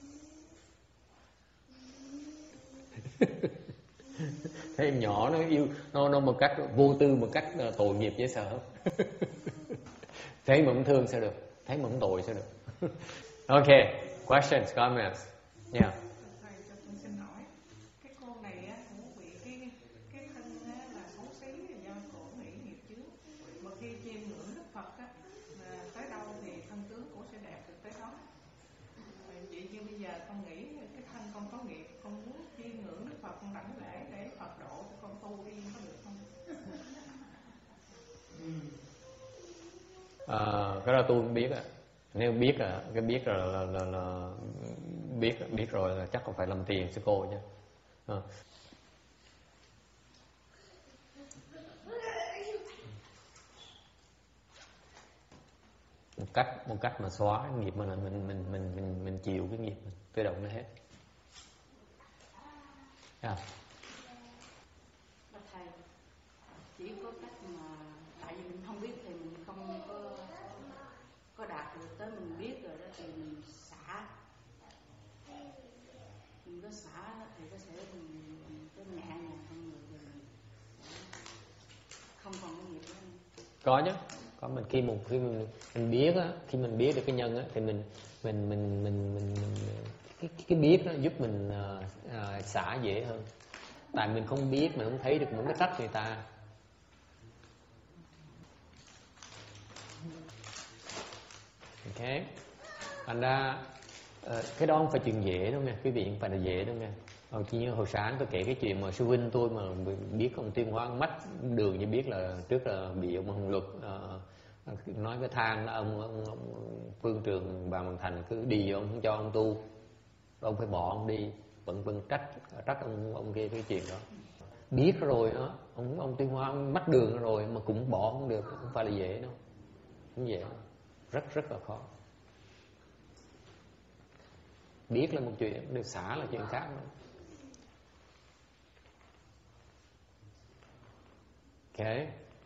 Thấy em nhỏ nó yêu nó nó một cách vô tư, một cách tội nghiệp dễ sợ. Thấy mà không thương sao được, thấy mà không tội sao được. Ok, questions, comments. Yeah. Thầy cho tôi xin hỏi, cái cô này á cũng bị cái cái thân á là xấu xí là do cổ nghĩ nghiệp trước. Mà khi chiêm ngưỡng Đức Phật á, là tới đâu thì thân tướng cổ sẽ đẹp được tới đó. Vậy như bây giờ con nghĩ cái thân con có nghiệp, con muốn chiêm ngưỡng Đức Phật, con đảnh lễ để Phật độ cho con tu đi có được không? À, cái đó tôi không biết ạ. Nếu biết là cái biết là, là, là, là biết biết rồi là chắc không phải làm tiền sư cô chứ. À. Một cách một cách mà xóa cái nghiệp mà là mình mình mình mình mình chịu cái nghiệp tự động nó hết. À. Thầy, chỉ có cách mà tại vì mình không biết thì mình không có có đạt được tới mình biết rồi đó thì mình xả, mình có xả thì có thể mình, mình có nhẹ nhàng hơn người thì mình không còn cái nghiệp đó. Có chứ, có. Mình khi một khi mình, mình biết á, khi mình biết được cái nhân á thì mình mình mình mình mình, mình cái cái biết nó giúp mình uh, uh, xả dễ hơn. Tại mình không biết, mình không thấy được, mình có trách người ta. Ok, thành ra uh, cái đó không phải chuyện dễ đâu nha quý vị, không phải là dễ đâu nha. Hồi chỉ như hồi sáng tôi kể cái chuyện mà sư huynh tôi mà biết ông Tuyên Hóa mắt đường như biết là trước là bị ông Hồng Luật uh, nói cái than ông, ông, ông Phương Trường Bà Bằng Thành cứ đi ông không cho ông tu, ông phải bỏ ông đi, vẫn vẫn trách trách ông ông kia cái chuyện đó. Biết rồi đó, ông ông Tuyên Hoa ông mất đường rồi mà cũng bỏ không được, không phải là dễ đâu, không dễ đâu. Rất rất là khó. Biết là một chuyện, được xả là chuyện khác nữa. Ok.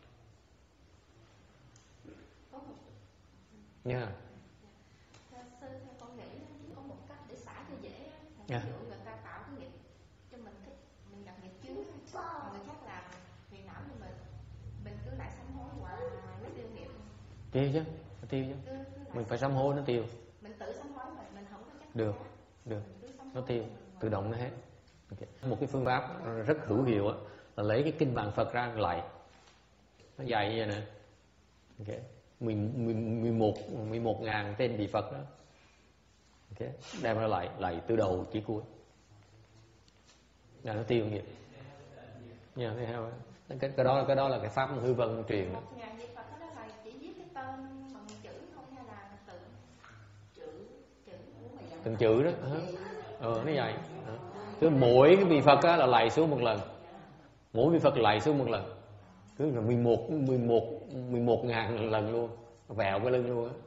Nha. Yeah. Sư, theo con nghĩ có một cách để xả cho dễ. Ví Yeah. dụ người ta tạo cái nghiệp cho mình, thích mình gặp nghiệp chướng, còn người khác làm phiền não như mình, mình cứ lại sám hối hoài nó tiêu nghiệp. Tiêu chứ, nó tiêu chứ. Cứ, cứ Mình phải sám hối nó tiêu. Mình tự sám hối mình, mình không có chắc. Được, được. Nó tiêu, tự động nó hết. Okay. Một cái phương pháp rất hữu hiệu á, là lấy cái kinh bàn Phật ra lạy. Nó dài như vậy nè. Okay. mười một ngàn tên vị Phật đó. Okay. Đem ra lạy, lạy từ đầu chỉ cuối. Là nó tiêu nghiệp. Nha, thấy không? Cái, cái đó cái đó là cái pháp hư vân truyền đó. Một ngàn vị Phật đó là chỉ viết cái tên bằng chữ không hay là tự chữ chữ từng chữ đó. Ờ, nó vậy. Cứ mỗi cái vị Phật á là lạy xuống một lần. Mỗi vị Phật lạy xuống một lần. Cứ là mười một mười một mười một ngàn lần luôn, vẹo cái lưng luôn á.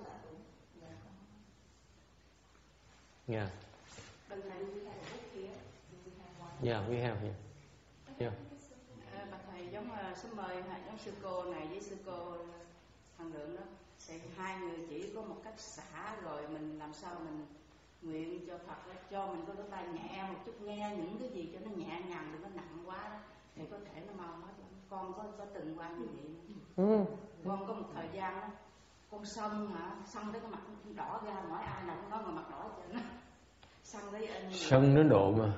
Yeah. Yeah, we have here. Yeah. À, bà thầy giống uh, sớm mời giống sư cô này với sư cô Thằng Lượng đó, thì hai người chỉ có một cách xả rồi mình làm sao mình nguyện cho Phật đó, cho mình có cái tay nhẹ một chút, nghe những cái gì cho nó nhẹ nhàng, đừng có nặng quá đó, thì có thể nó mau hết. Con có có từng qua như vậy. Ừ. Con có một thời gian đó, con xông hả, xông tới cái mặt đỏ ra, hỏi ai nào cũng nói mà mặt đỏ trên. Xông tới anh. Xông đến độ mà.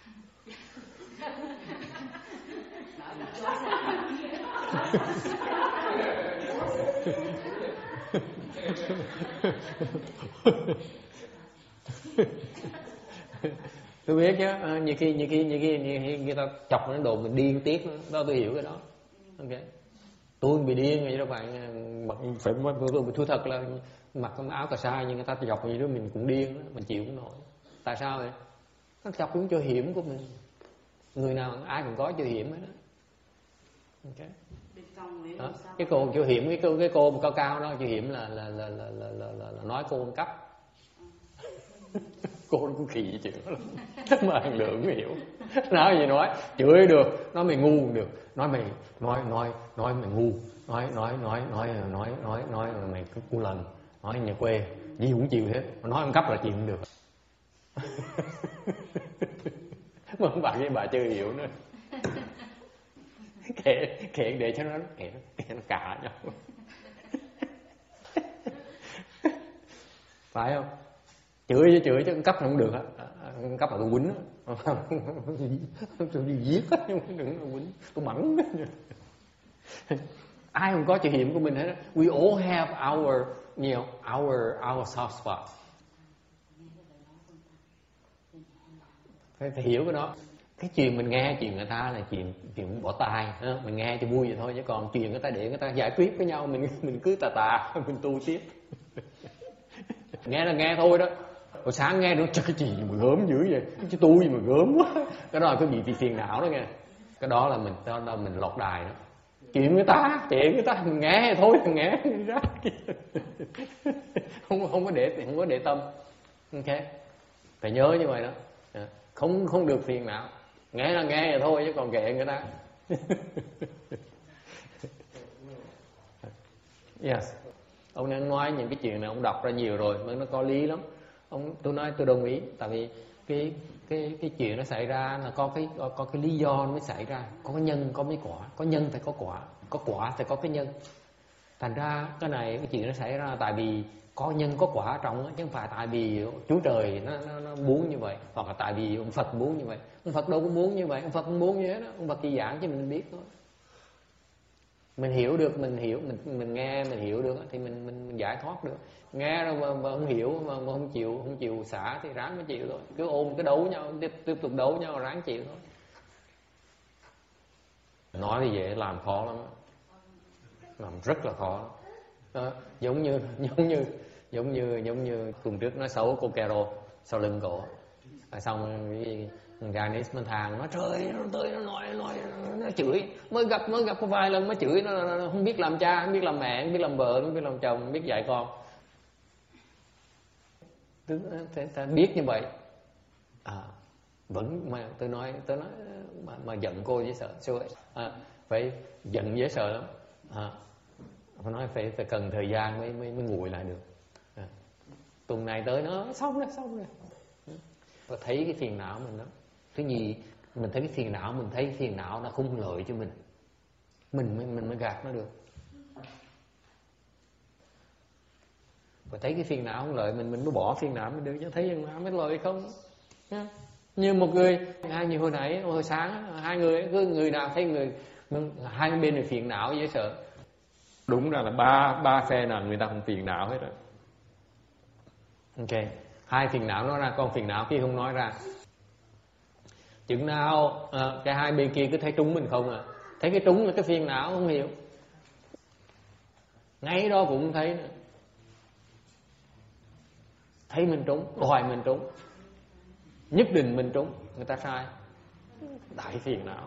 Tôi biết chứ, à, nhiều khi nhiều khi nhiều khi nhiều khi người ta chọc đến độ mình điên tiếc đó, tôi hiểu cái đó. Ok, tôi bị điên vậy đâu phải mặc phải tôi thú thật là mặc cái áo cà sa nhưng người ta chọc gì đó mình cũng điên đó, mình chịu không nổi. Tại sao vậy? Nó chọc đúng chỗ hiểm của mình. Người nào ai cũng có chỗ hiểm hết đó. Ok. Đó. Cái cô chỗ hiểm cái cô cái cô cao cao đó chỗ hiểm là là là là là, là, là, là nói cô ăn cắp. Cô nó cũng khỉ chuyện đó lắm. Mà Thằng Lượng mới hiểu. Nói gì nói, chửi được, nói mày ngu được, nói mày nói nói nói mày ngu, nói nói nói nói nói nói nói là mày cứ cu lần, nói nhà quê, gì cũng chịu hết, nói ăn cắp là chịu không được. Mà bà cái bà chưa hiểu nữa. Kệ kệ để cho nó kệ nó, kệ nó cả nhau. Phải không? Chửi chứ chửi chứ cấp không được á, cấp là tôi quýnh á, tôi đi giết á, đừng có quýnh, tôi mắng. Ai cũng có trải nghiệm của mình hết á. We all have our, you know, our our soft spot. Phải, phải hiểu cái đó. Cái chuyện mình nghe chuyện người ta là chuyện chuyện bỏ tai, ha? Mình nghe cho vui vậy thôi, chứ còn chuyện người ta để người ta giải quyết với nhau, mình mình cứ tà tà mình tu tiếp. Nghe là nghe thôi đó. Hồi sáng nghe nó chắc cái gì mà gớm dữ vậy, chứ tôi gì mà gớm quá. Cái đó là cái bị phiền não đó nghe. Cái đó là mình đó là mình lọt đài đó. Chuyện người ta, chuyện người ta mình nghe thôi, mình nghe ra. Không không có để không có để tâm. Ok. Phải nhớ như vậy đó. Không không được phiền não. Nghe là nghe vậy thôi chứ còn kệ người ta. Yes. Ông đang nói những cái chuyện này ông đọc ra nhiều rồi, mà nó có lý lắm. Ông tôi nói tôi đồng ý, tại vì cái cái cái chuyện nó xảy ra là có cái có, có cái lý do nó mới xảy ra, có cái nhân có cái quả, có nhân phải có quả, có quả phải có cái nhân. Thành ra cái này cái chuyện nó xảy ra tại vì có nhân có quả ở trong đó, chứ không phải tại vì Chúa Trời nó, nó, nó muốn như vậy, hoặc là tại vì ông Phật muốn như vậy. Ông Phật đâu có muốn như vậy, ông Phật không muốn như thế đó, ông Phật chỉ giảng cho mình biết thôi. Mình hiểu được, mình hiểu, mình mình nghe, mình hiểu được thì mình mình, mình giải thoát được. Nghe rồi mà, mà không hiểu mà, mà không chịu, không chịu xả thì ráng mới chịu thôi. Cứ ôm cái đấu nhau, tiếp, tiếp tục đấu nhau ráng chịu thôi. Nói thì dễ, làm khó lắm, làm rất là khó. Đó, giống như giống như giống như giống như tuần trước nói xấu cô Kero sau lưng cổ, à, xong Janice mình thàng nó trời nó tới nó nói nó nói nó chửi, mới gặp mới gặp có vài lần mới chửi nó, nó, nó không biết làm cha, không biết làm mẹ, không biết làm vợ, không biết làm chồng, không biết dạy con. Ta biết như vậy à, vẫn mà tôi nói tôi nói mà, mà giận cô dễ sợ, à, phải giận dễ sợ lắm, à, phải nói phải phải cần thời gian mới mới, mới nguội lại được. À, tuần này tới nó xong rồi xong rồi, và thấy cái phiền não mình đó. Cái gì mình thấy cái phiền não, mình thấy cái phiền não nó không lợi cho mình, mình mình mình mới gạt nó được. Và thấy cái phiền não không lợi mình, mình mới bỏ phiền não mình được, chứ thấy phiền não mới lợi không. Như một người, hai như hồi nãy, hồi sáng, hai người, cứ người nào thấy người, hai bên này phiền não dễ sợ. Đúng ra là ba ba phe nào người ta không phiền não hết rồi. Ok, hai phiền não nói ra, con phiền não kia không nói ra. Chừng nào à, cái hai bên kia cứ thấy trúng mình không à, thấy cái trúng là cái phiền não không hiểu, ngay đó cũng thấy nữa. Thấy mình trúng, đòi mình trúng, nhất định mình trúng, người ta sai, đại phiền não.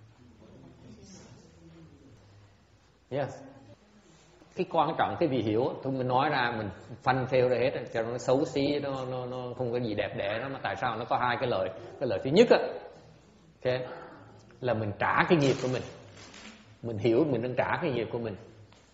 Yes. Cái quan trọng cái vị hiểu, tôi mình nói ra mình phanh phêu ra hết, cho nó xấu xí, nó nó nó không có gì đẹp đẽ đó, mà tại sao nó có hai cái lợi. Cái lợi thứ nhất á, okay, là mình trả cái nghiệp của mình, mình hiểu mình đang trả cái nghiệp của mình.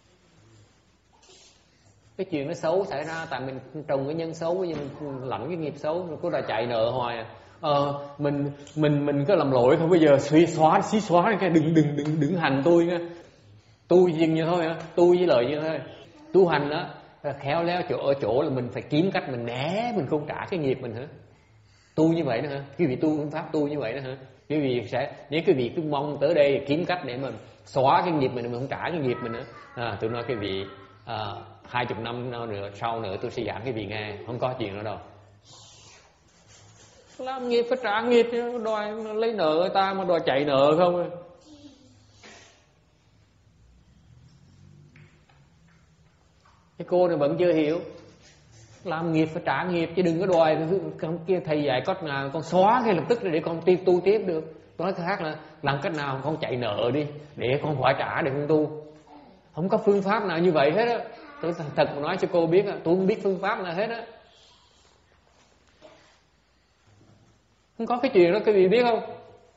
Cái chuyện nó xấu xảy ra tại mình trồng cái nhân xấu, bây giờ mình lãnh cái nghiệp xấu, mình cứ đòi chạy nợ hoài à. Ờ, mình mình mình có làm lỗi thôi, bây giờ suy xóa xí xóa cái đừng đừng đừng đừng hành tôi nha. Tu dừng như thôi hả? Tu với lợi như thôi. Tu hành đó khéo léo chỗ ở chỗ là mình phải kiếm cách mình né, mình không trả cái nghiệp mình hả? Tu như vậy đó hả? Quý vị tu phương pháp tu như vậy đó hả? Quý vị sẽ, nếu quý vị cứ mong tới đây kiếm cách để mà xóa cái nghiệp mình, mình không trả cái nghiệp mình nữa. À, tôi nói quý vị à, hai chục năm nữa sau nữa tôi sẽ giảng quý vị nghe, không có chuyện đó đâu. Làm nghiệp phải trả nghiệp, đòi lấy nợ người ta mà đòi chạy nợ không? Cái cô này vẫn chưa hiểu, làm nghiệp phải trả nghiệp chứ đừng có đòi con kia thầy dạy cách nào con xóa ngay lập tức để con tu tu tiếp được. Nói cái khác là làm cách nào con chạy nợ đi để con phải trả để con tu. Không có phương pháp nào như vậy hết á. Tôi thật mà nói cho cô biết, tôi không biết phương pháp nào hết á. Không có cái chuyện đó, quý vị biết không?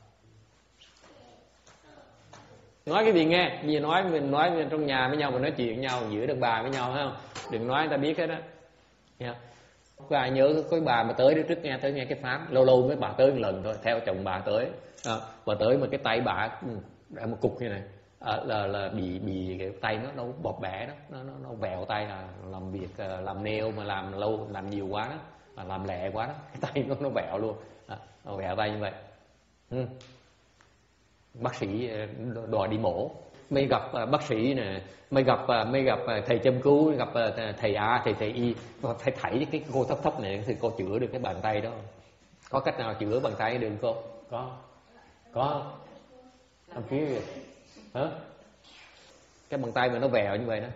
Nói cái gì nghe, bây giờ nói mình nói mình trong nhà với nhau, mình nói chuyện với nhau, giữa đàn bà với nhau, phải không? Đừng nói người ta biết hết á. Yeah. Có ai nhớ có cái bà mà tới đó trước nghe, tới nghe cái pháp, lâu lâu mới bà tới một lần thôi, theo chồng bà tới, à, bà tới mà cái tay bà đã một cục như này, à, là là bị bị cái tay nó nó bọt bẻ đó, nó nó nó vẹo tay, là làm việc làm nail mà làm lâu làm nhiều quá đó, à, làm lẹ quá đó, cái tay nó nó vẹo luôn, à, nó vẹo tay như vậy. Ừ. Bác sĩ đòi đi mổ, mới gặp bác sĩ nè, mới gặp mới gặp thầy châm cứu, gặp thầy A, thầy thầy Y, phải thảy cái cô thấp thấp này thì cô chữa được cái bàn tay đó. Có cách nào chữa bàn tay được cô? Có, có. Thậm chí hả? Cái bàn tay mà nó vẹo như vậy đó.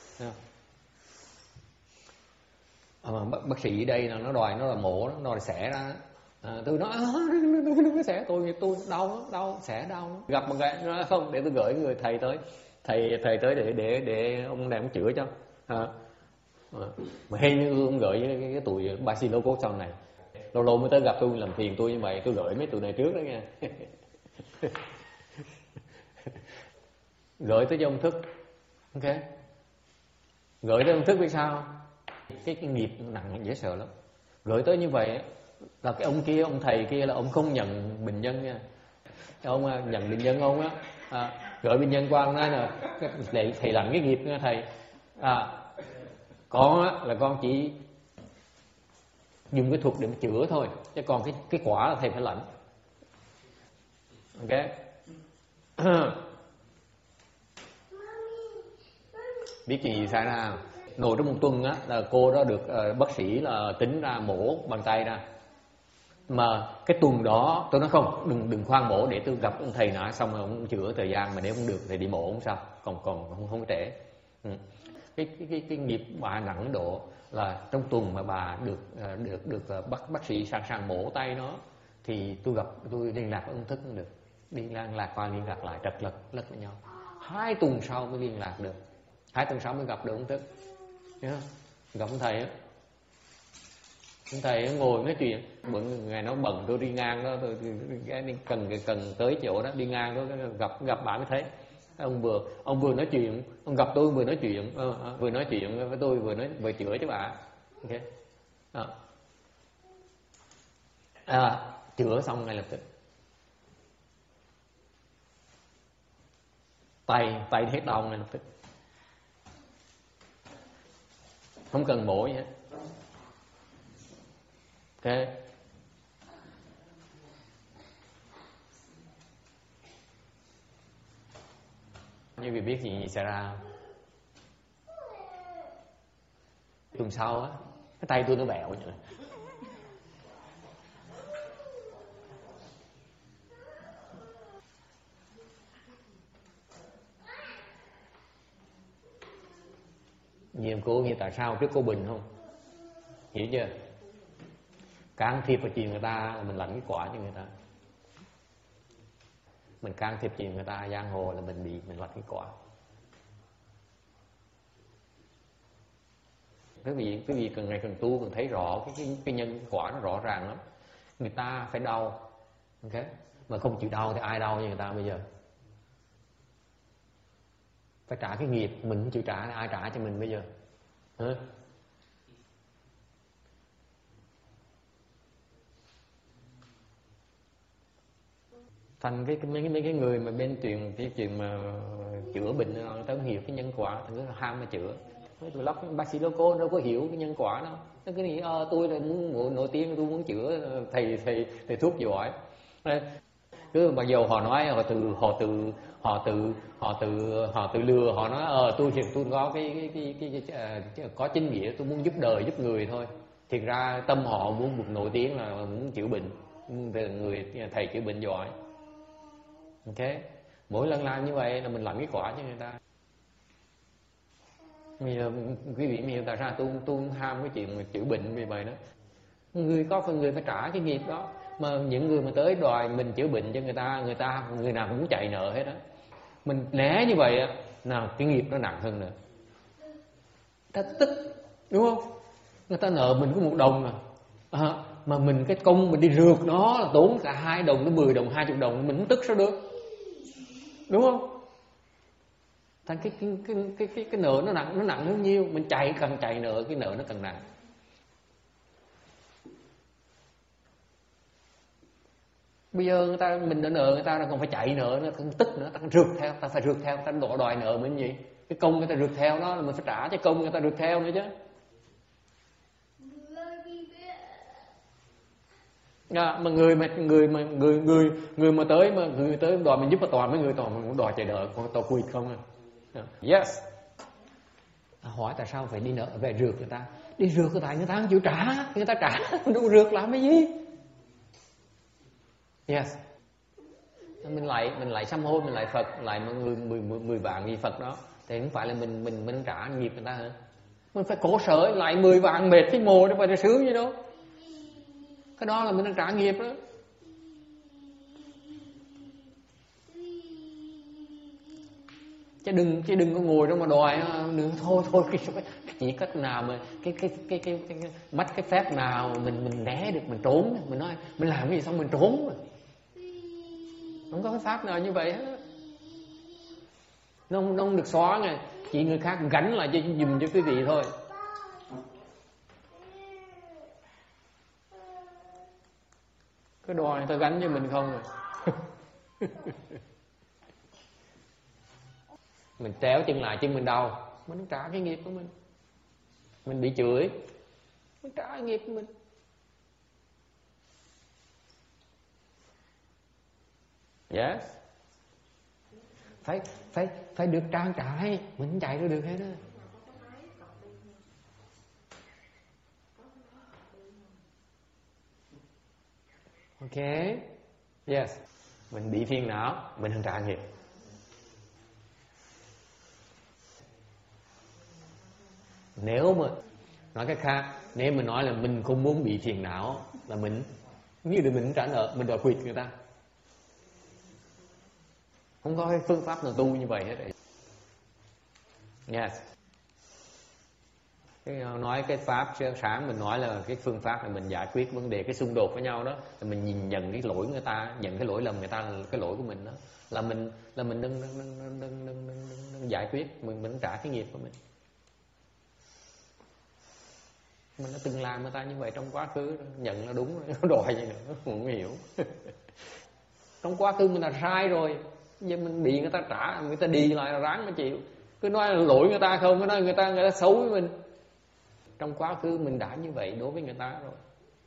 À, bác, bác sĩ ở đây là nó đòi nó là mổ, nó đòi xẻ ra. À, tôi nói đừng có xẻ tôi, tôi đau đau xẻ đau. Gặp một cái nó không, để tôi gửi người thầy tới, thầy thầy tới để để để ông này ông chữa cho. À, mà hay như ông gửi cái, cái, cái tụi basiloco sau này, lâu lâu mới tới gặp tôi làm phiền tôi như vậy, tôi gửi mấy tụi này trước đó nha. Gửi tới cho ông thức, ok? Gửi tới ông thức vì sao? Cái, cái nghiệp nặng dễ sợ lắm. Gửi tới như vậy là cái ông kia, ông thầy kia là ông không nhận bệnh nhân nha. Ông nhận bệnh nhân không á, à, gửi bệnh nhân qua ông nói là thầy, thầy lãnh cái nghiệp nha thầy. À, con á là con chỉ dùng cái thuật để mà chữa thôi, chứ còn cái cái quả là thầy phải lãnh. Ok. Biết chuyện gì xảy ra? Nội trong một tuần á là cô đó được uh, bác sĩ là tính ra mổ bàn tay ra, mà cái tuần đó tôi nói không, đừng đừng khoan mổ để tôi gặp ông thầy nọ xong rồi ông chữa thời gian, mà nếu không được thì đi mổ không sao, còn còn không không trễ. Ừ. cái cái cái, cái nghiệp bà nặng độ là trong tuần mà bà được được được bác bác sĩ sẵn sàng mổ tay nó thì tôi gặp tôi liên lạc với ông Thức không được, liên lạc qua liên lạc lại trật lật lật với nhau, hai tuần sau mới liên lạc được, hai tuần sau mới gặp được ông Thức, nhớ không? Gặp ông thầy á, ông thầy ngồi nói chuyện, bận ngày nó bận tôi đi ngang đó, tôi cần cần tới chỗ đó đi ngang đó gặp gặp bà mới thấy ông vừa ông vừa nói chuyện, ông gặp tôi vừa nói chuyện, uh, vừa nói chuyện với tôi vừa nói vừa chữa cho bà, ok, à. À, chữa xong ngay lập tức tay tay hết đau ngay lập tức, không cần mổ gì hết, ok. Như vì biết gì xảy ra không? Tuần sau á, cái tay tôi nó bẹo vậy. Nhiều cô như tại sao trước cô Bình không? Hiểu chưa? Can thiệp vào chuyện người ta là mình lãnh cái quả cho người ta. Mình can thiệp chuyện người ta giang hồ là mình bị mình lãnh cái quả. Quý vị quý vị cần ngày cần tu cần thấy rõ cái cái, cái nhân cái quả nó rõ ràng lắm. Người ta phải đau, ok? Mà không chịu đau thì ai đau cho người ta bây giờ? Phải trả cái nghiệp, mình không chịu trả ai trả cho mình bây giờ? Hả? Thành cái mấy mấy cái người mà bên chuyện cái chuyện mà chữa bệnh người ta không hiểu cái nhân quả, người ta ham mà chữa. Tôi lóc bác sĩ loco đâu có hiểu cái nhân quả đâu. Nó cứ nghĩ ờ, tôi là muốn nổi tiếng, tôi muốn chữa, thầy thầy thầy thuốc giỏi. Cứ mặc dù họ nói họ từ họ từ họ từ họ từ họ tự lừa, họ nói ờ tôi thì tôi có cái cái cái, cái, cái, cái có chính nghĩa, tôi muốn giúp đời giúp người thôi. Thiệt ra tâm họ muốn được nổi tiếng là muốn chữa bệnh, về người thầy chữa bệnh giỏi. Ok, mỗi lần làm như vậy là mình lãnh cái quả cho người ta. Bây giờ quý vị hiểu tại sao tôi tôi ham cái chuyện mà chữa bệnh vì vậy đó. Người có phần người phải trả cái nghiệp đó, mà những người mà tới đòi mình chữa bệnh cho người ta, người ta người nào cũng muốn chạy nợ hết đó. Mình né như vậy á, nào cái nghiệp nó nặng hơn nữa. Ta tức, đúng không? Người ta nợ mình có một đồng à, à mà mình cái công mình đi rượt nó là tốn cả hai đồng đến mười đồng, hai chục đồng, mình không tức sao được, đúng không? Thành cái cái cái cái cái, cái nợ nó nặng, nó nặng hơn nhiều. Mình chạy càng chạy nợ cái nợ nó càng nặng. Bây giờ người ta mình đã nợ người ta là còn phải chạy nợ nữa, còn tức nữa, ta còn rượt theo, ta phải rượt theo, ta đòi đòi nợ mình gì? Cái công người ta rượt theo đó là mình phải trả cho công người ta rượt theo nữa chứ. À, mà người mà người mà người người người mà tới mà người tới đòi mình giúp mà toàn mấy người toàn mình cũng đòi chạy nợ, còn tao quỵt không à. Yes. À, hỏi tại sao phải đi nợ về rượt người ta? Đi rượt người ta người ta không chịu trả, người ta trả đâu rượt làm cái gì? Yes. Mình lại mình lại sám hối, mình lại Phật, lại mọi người mười mười mười vạn gì Phật đó, thì không phải là mình mình mình trả nghiệp người ta hả? Mình phải cổ sở lại mười vạn mệt cái mồ nó phải là sướng gì đâu. Cái đó là mình đang trả nghiệp đó. Chứ đừng chứ đừng có ngồi đó mà đòi đừng thôi thôi cái, chỉ cách nào mà cái cái cái cái, cái, cái bắt cái phép nào mình mình né được mình trốn, mình nói mình làm cái gì xong mình trốn. Không có cái pháp nào như vậy hết. Nó không, nó không được xóa ngay, chỉ người khác gánh lại cho dùm cho quý vị thôi. Cái đòi người ta gánh cho mình không rồi. Mình téo chân lại chân mình đau, mình trả cái nghiệp của mình. Mình bị chửi, mình trả cái nghiệp của mình. Yes. Phải phải phải được trang trải, mình không chạy ra được hết á. Ok. Yes. Mình bị phiền não, mình không trả nghiệp. Nếu mà nói cách khác, nếu mà nói là mình không muốn bị phiền não, là mình như là mình trả nợ, mình đòi quỵt người ta. Không có cái phương pháp nào tu như vậy hết. Yes. Cái nói cái pháp sáng mình nói là cái phương pháp là mình giải quyết vấn đề cái xung đột với nhau đó, là mình nhìn nhận cái lỗi người ta, nhận cái lỗi lầm người ta là cái lỗi của mình đó, là mình là mình đừng đừng đừng đừng đừng, đừng, đừng giải quyết, mình mình trả cái nghiệp của mình. Mình đã từng làm người ta như vậy trong quá khứ, nhận là đúng, đòi gì nữa không hiểu. Trong quá khứ mình là sai rồi, giờ mình bị người ta trả, người ta đi lại là ráng mà chịu. Cứ nói là lỗi người ta không, cứ nói người ta người ta xấu với mình. Trong quá khứ mình đã như vậy đối với người ta rồi.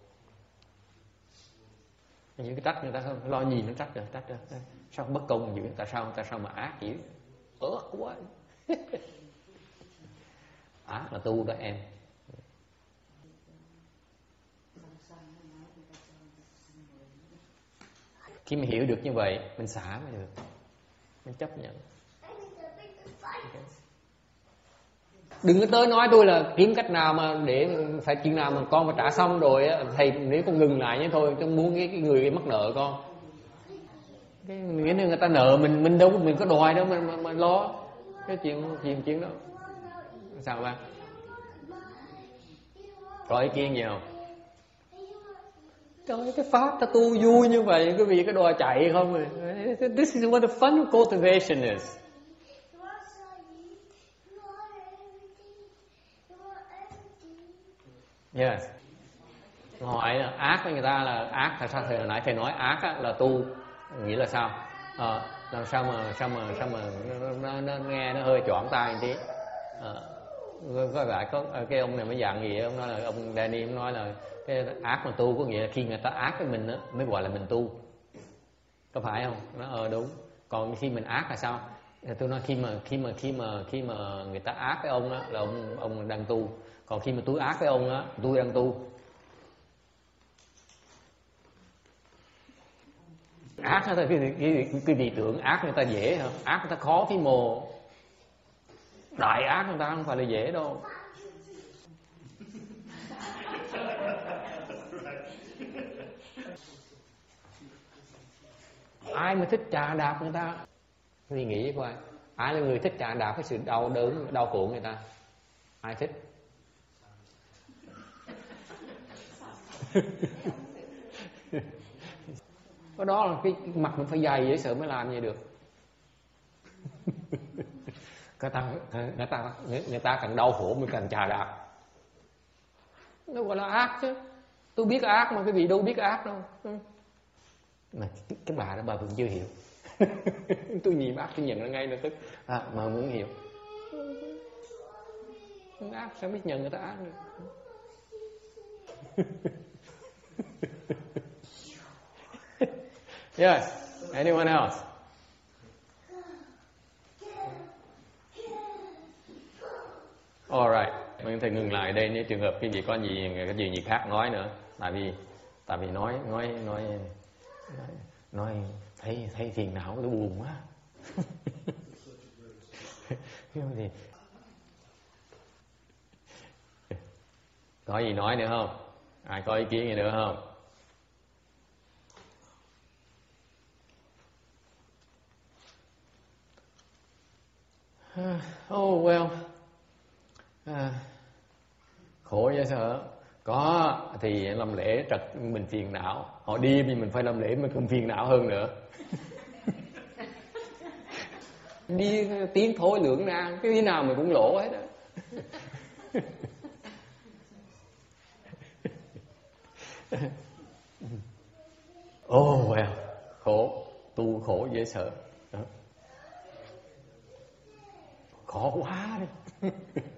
Những cái trách người ta không, lo gì nó trách rồi, trách rồi. Sao bất công dữ, tại sao tại sao mà ác dữ, ớt quá. Ác là tu đó em. Khi mình hiểu được như vậy, mình xả mới được, mình chấp nhận. Okay. Đừng có tới nói tôi là kiếm cách nào mà để phải chuyện nào mà con mà trả xong rồi á, thầy nếu con ngừng lại nhé thôi, tôi muốn cái, cái người mắc nợ con. Cái nghĩa là người ta nợ mình, mình đâu mình có đòi đâu mà, mà, mà lo cái chuyện chuyện chuyện đó. Sao ba? Có ý kiến gì không? Trời, cái pháp ta tu vui như vậy, cái gì cái đòi chạy không rồi. This is what the fun of cultivation is. Yes. Hỏi là ác với người ta là ác, tại sao thầy hồi nãy thầy nói ác á, là tu, nghĩa là sao? À, làm sao mà sao mà sao mà nó, nó, nó nghe nó hơi choáng tai một tí. À, có lại có cái ông này mới dặn gì, ông nói là ông Danny ông nói là cái ác mà tu có nghĩa là khi người ta ác với mình á mới gọi là mình tu, có phải không? Nó ờ đúng. Còn khi mình ác là sao? Tôi nói khi mà khi mà khi mà khi mà người ta ác với ông á là ông ông đang tu. Còn khi mà tôi ác với ông á, tôi đang tu. Ác là cái cái cái gì tưởng ác người ta dễ hả? Ác người ta khó phí mồ. Đại ác người ta không phải là dễ đâu. Ai mà thích chà đạp người ta? Suy nghĩ coi, ai là người thích chà đạp cái sự đau đớn, đau khổ người ta? Ai thích? Cái đó là cái mặt mình phải dày dễ sợ mới làm vậy được. Người ta, người ta, người ta càng đau khổ mới càng chà đạp. Nó gọi là ác chứ. Tôi biết ác mà cái vị đâu biết ác đâu. Mà cái, cái bà đó bà vẫn chưa hiểu. Tôi nhìn ác tôi nhận ra ngay lập tức. À, mà muốn hiểu. Ác sao biết nhận người ta ác được. Yes. Anyone else? All right. Mình thầy ngừng lại đây nếu trường hợp cái gì có gì cái gì gì khác nói nữa. Tại vì tại vì nói nói nói nói, nói thấy thấy phiền não nó buồn quá. Thì có gì nói nữa không? Ai có ý kiến gì nữa không? Oh well. À, khổ dễ sợ. Có thì làm lễ trật mình phiền não. Họ đi thì mình phải làm lễ mình còn phiền não hơn nữa. Đi tiếng thối lưỡng nan, cái gì nào mình cũng lỗ hết á. Oh well, khổ, tu khổ dễ sợ. Đó. Khó quá đi.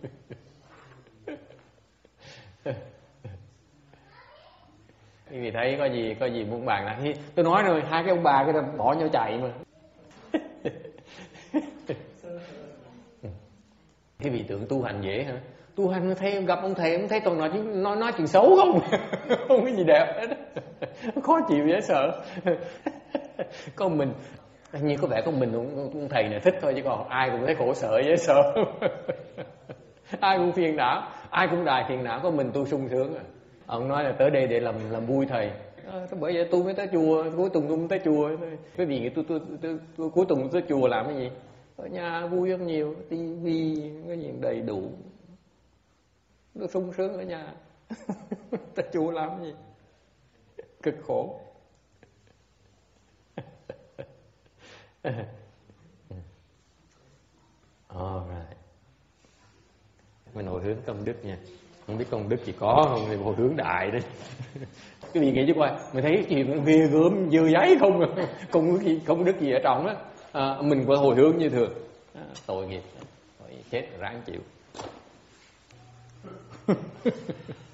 Quý vị thấy có gì có gì muốn bàn là tôi nói rồi, hai cái ông bà cái bỏ nhau chạy mà. Cái vị tưởng tu hành dễ hả? Tu hành thấy gặp ông thầy ông thấy toàn nói nói nói chuyện xấu không, không có gì đẹp hết, khó chịu dễ sợ. Con mình như có vẻ con mình ông thầy này thích thôi chứ còn ai cũng thấy khổ sở dễ sợ. Ai cũng phiền não, ai cũng đại phiền não, có mình tôi sung sướng à. Ông nói là tới đây để làm làm vui thầy. À, bởi vậy tôi mới tới chùa, cuối tuần tôi mới tới chùa. Cái gì tôi tôi, tôi, tôi, tôi cuối tuần tới chùa làm cái gì? Ở nhà vui rất nhiều, tivi cái gì đầy đủ, tôi sung sướng ở nhà. Tới chùa làm cái gì? Cực khổ. Alright. Mình hồi hướng công đức nha. Không biết công đức chỉ có không thì hồi hướng đại đấy. Cái gì nghĩ chứ coi, mình thấy cái chuyện ghê gớm dơ giấy không à. Công đức gì, công đức gì ở trong á. À, mình phải hồi hướng như thường. À, tội nghiệp, tội chết ráng chịu.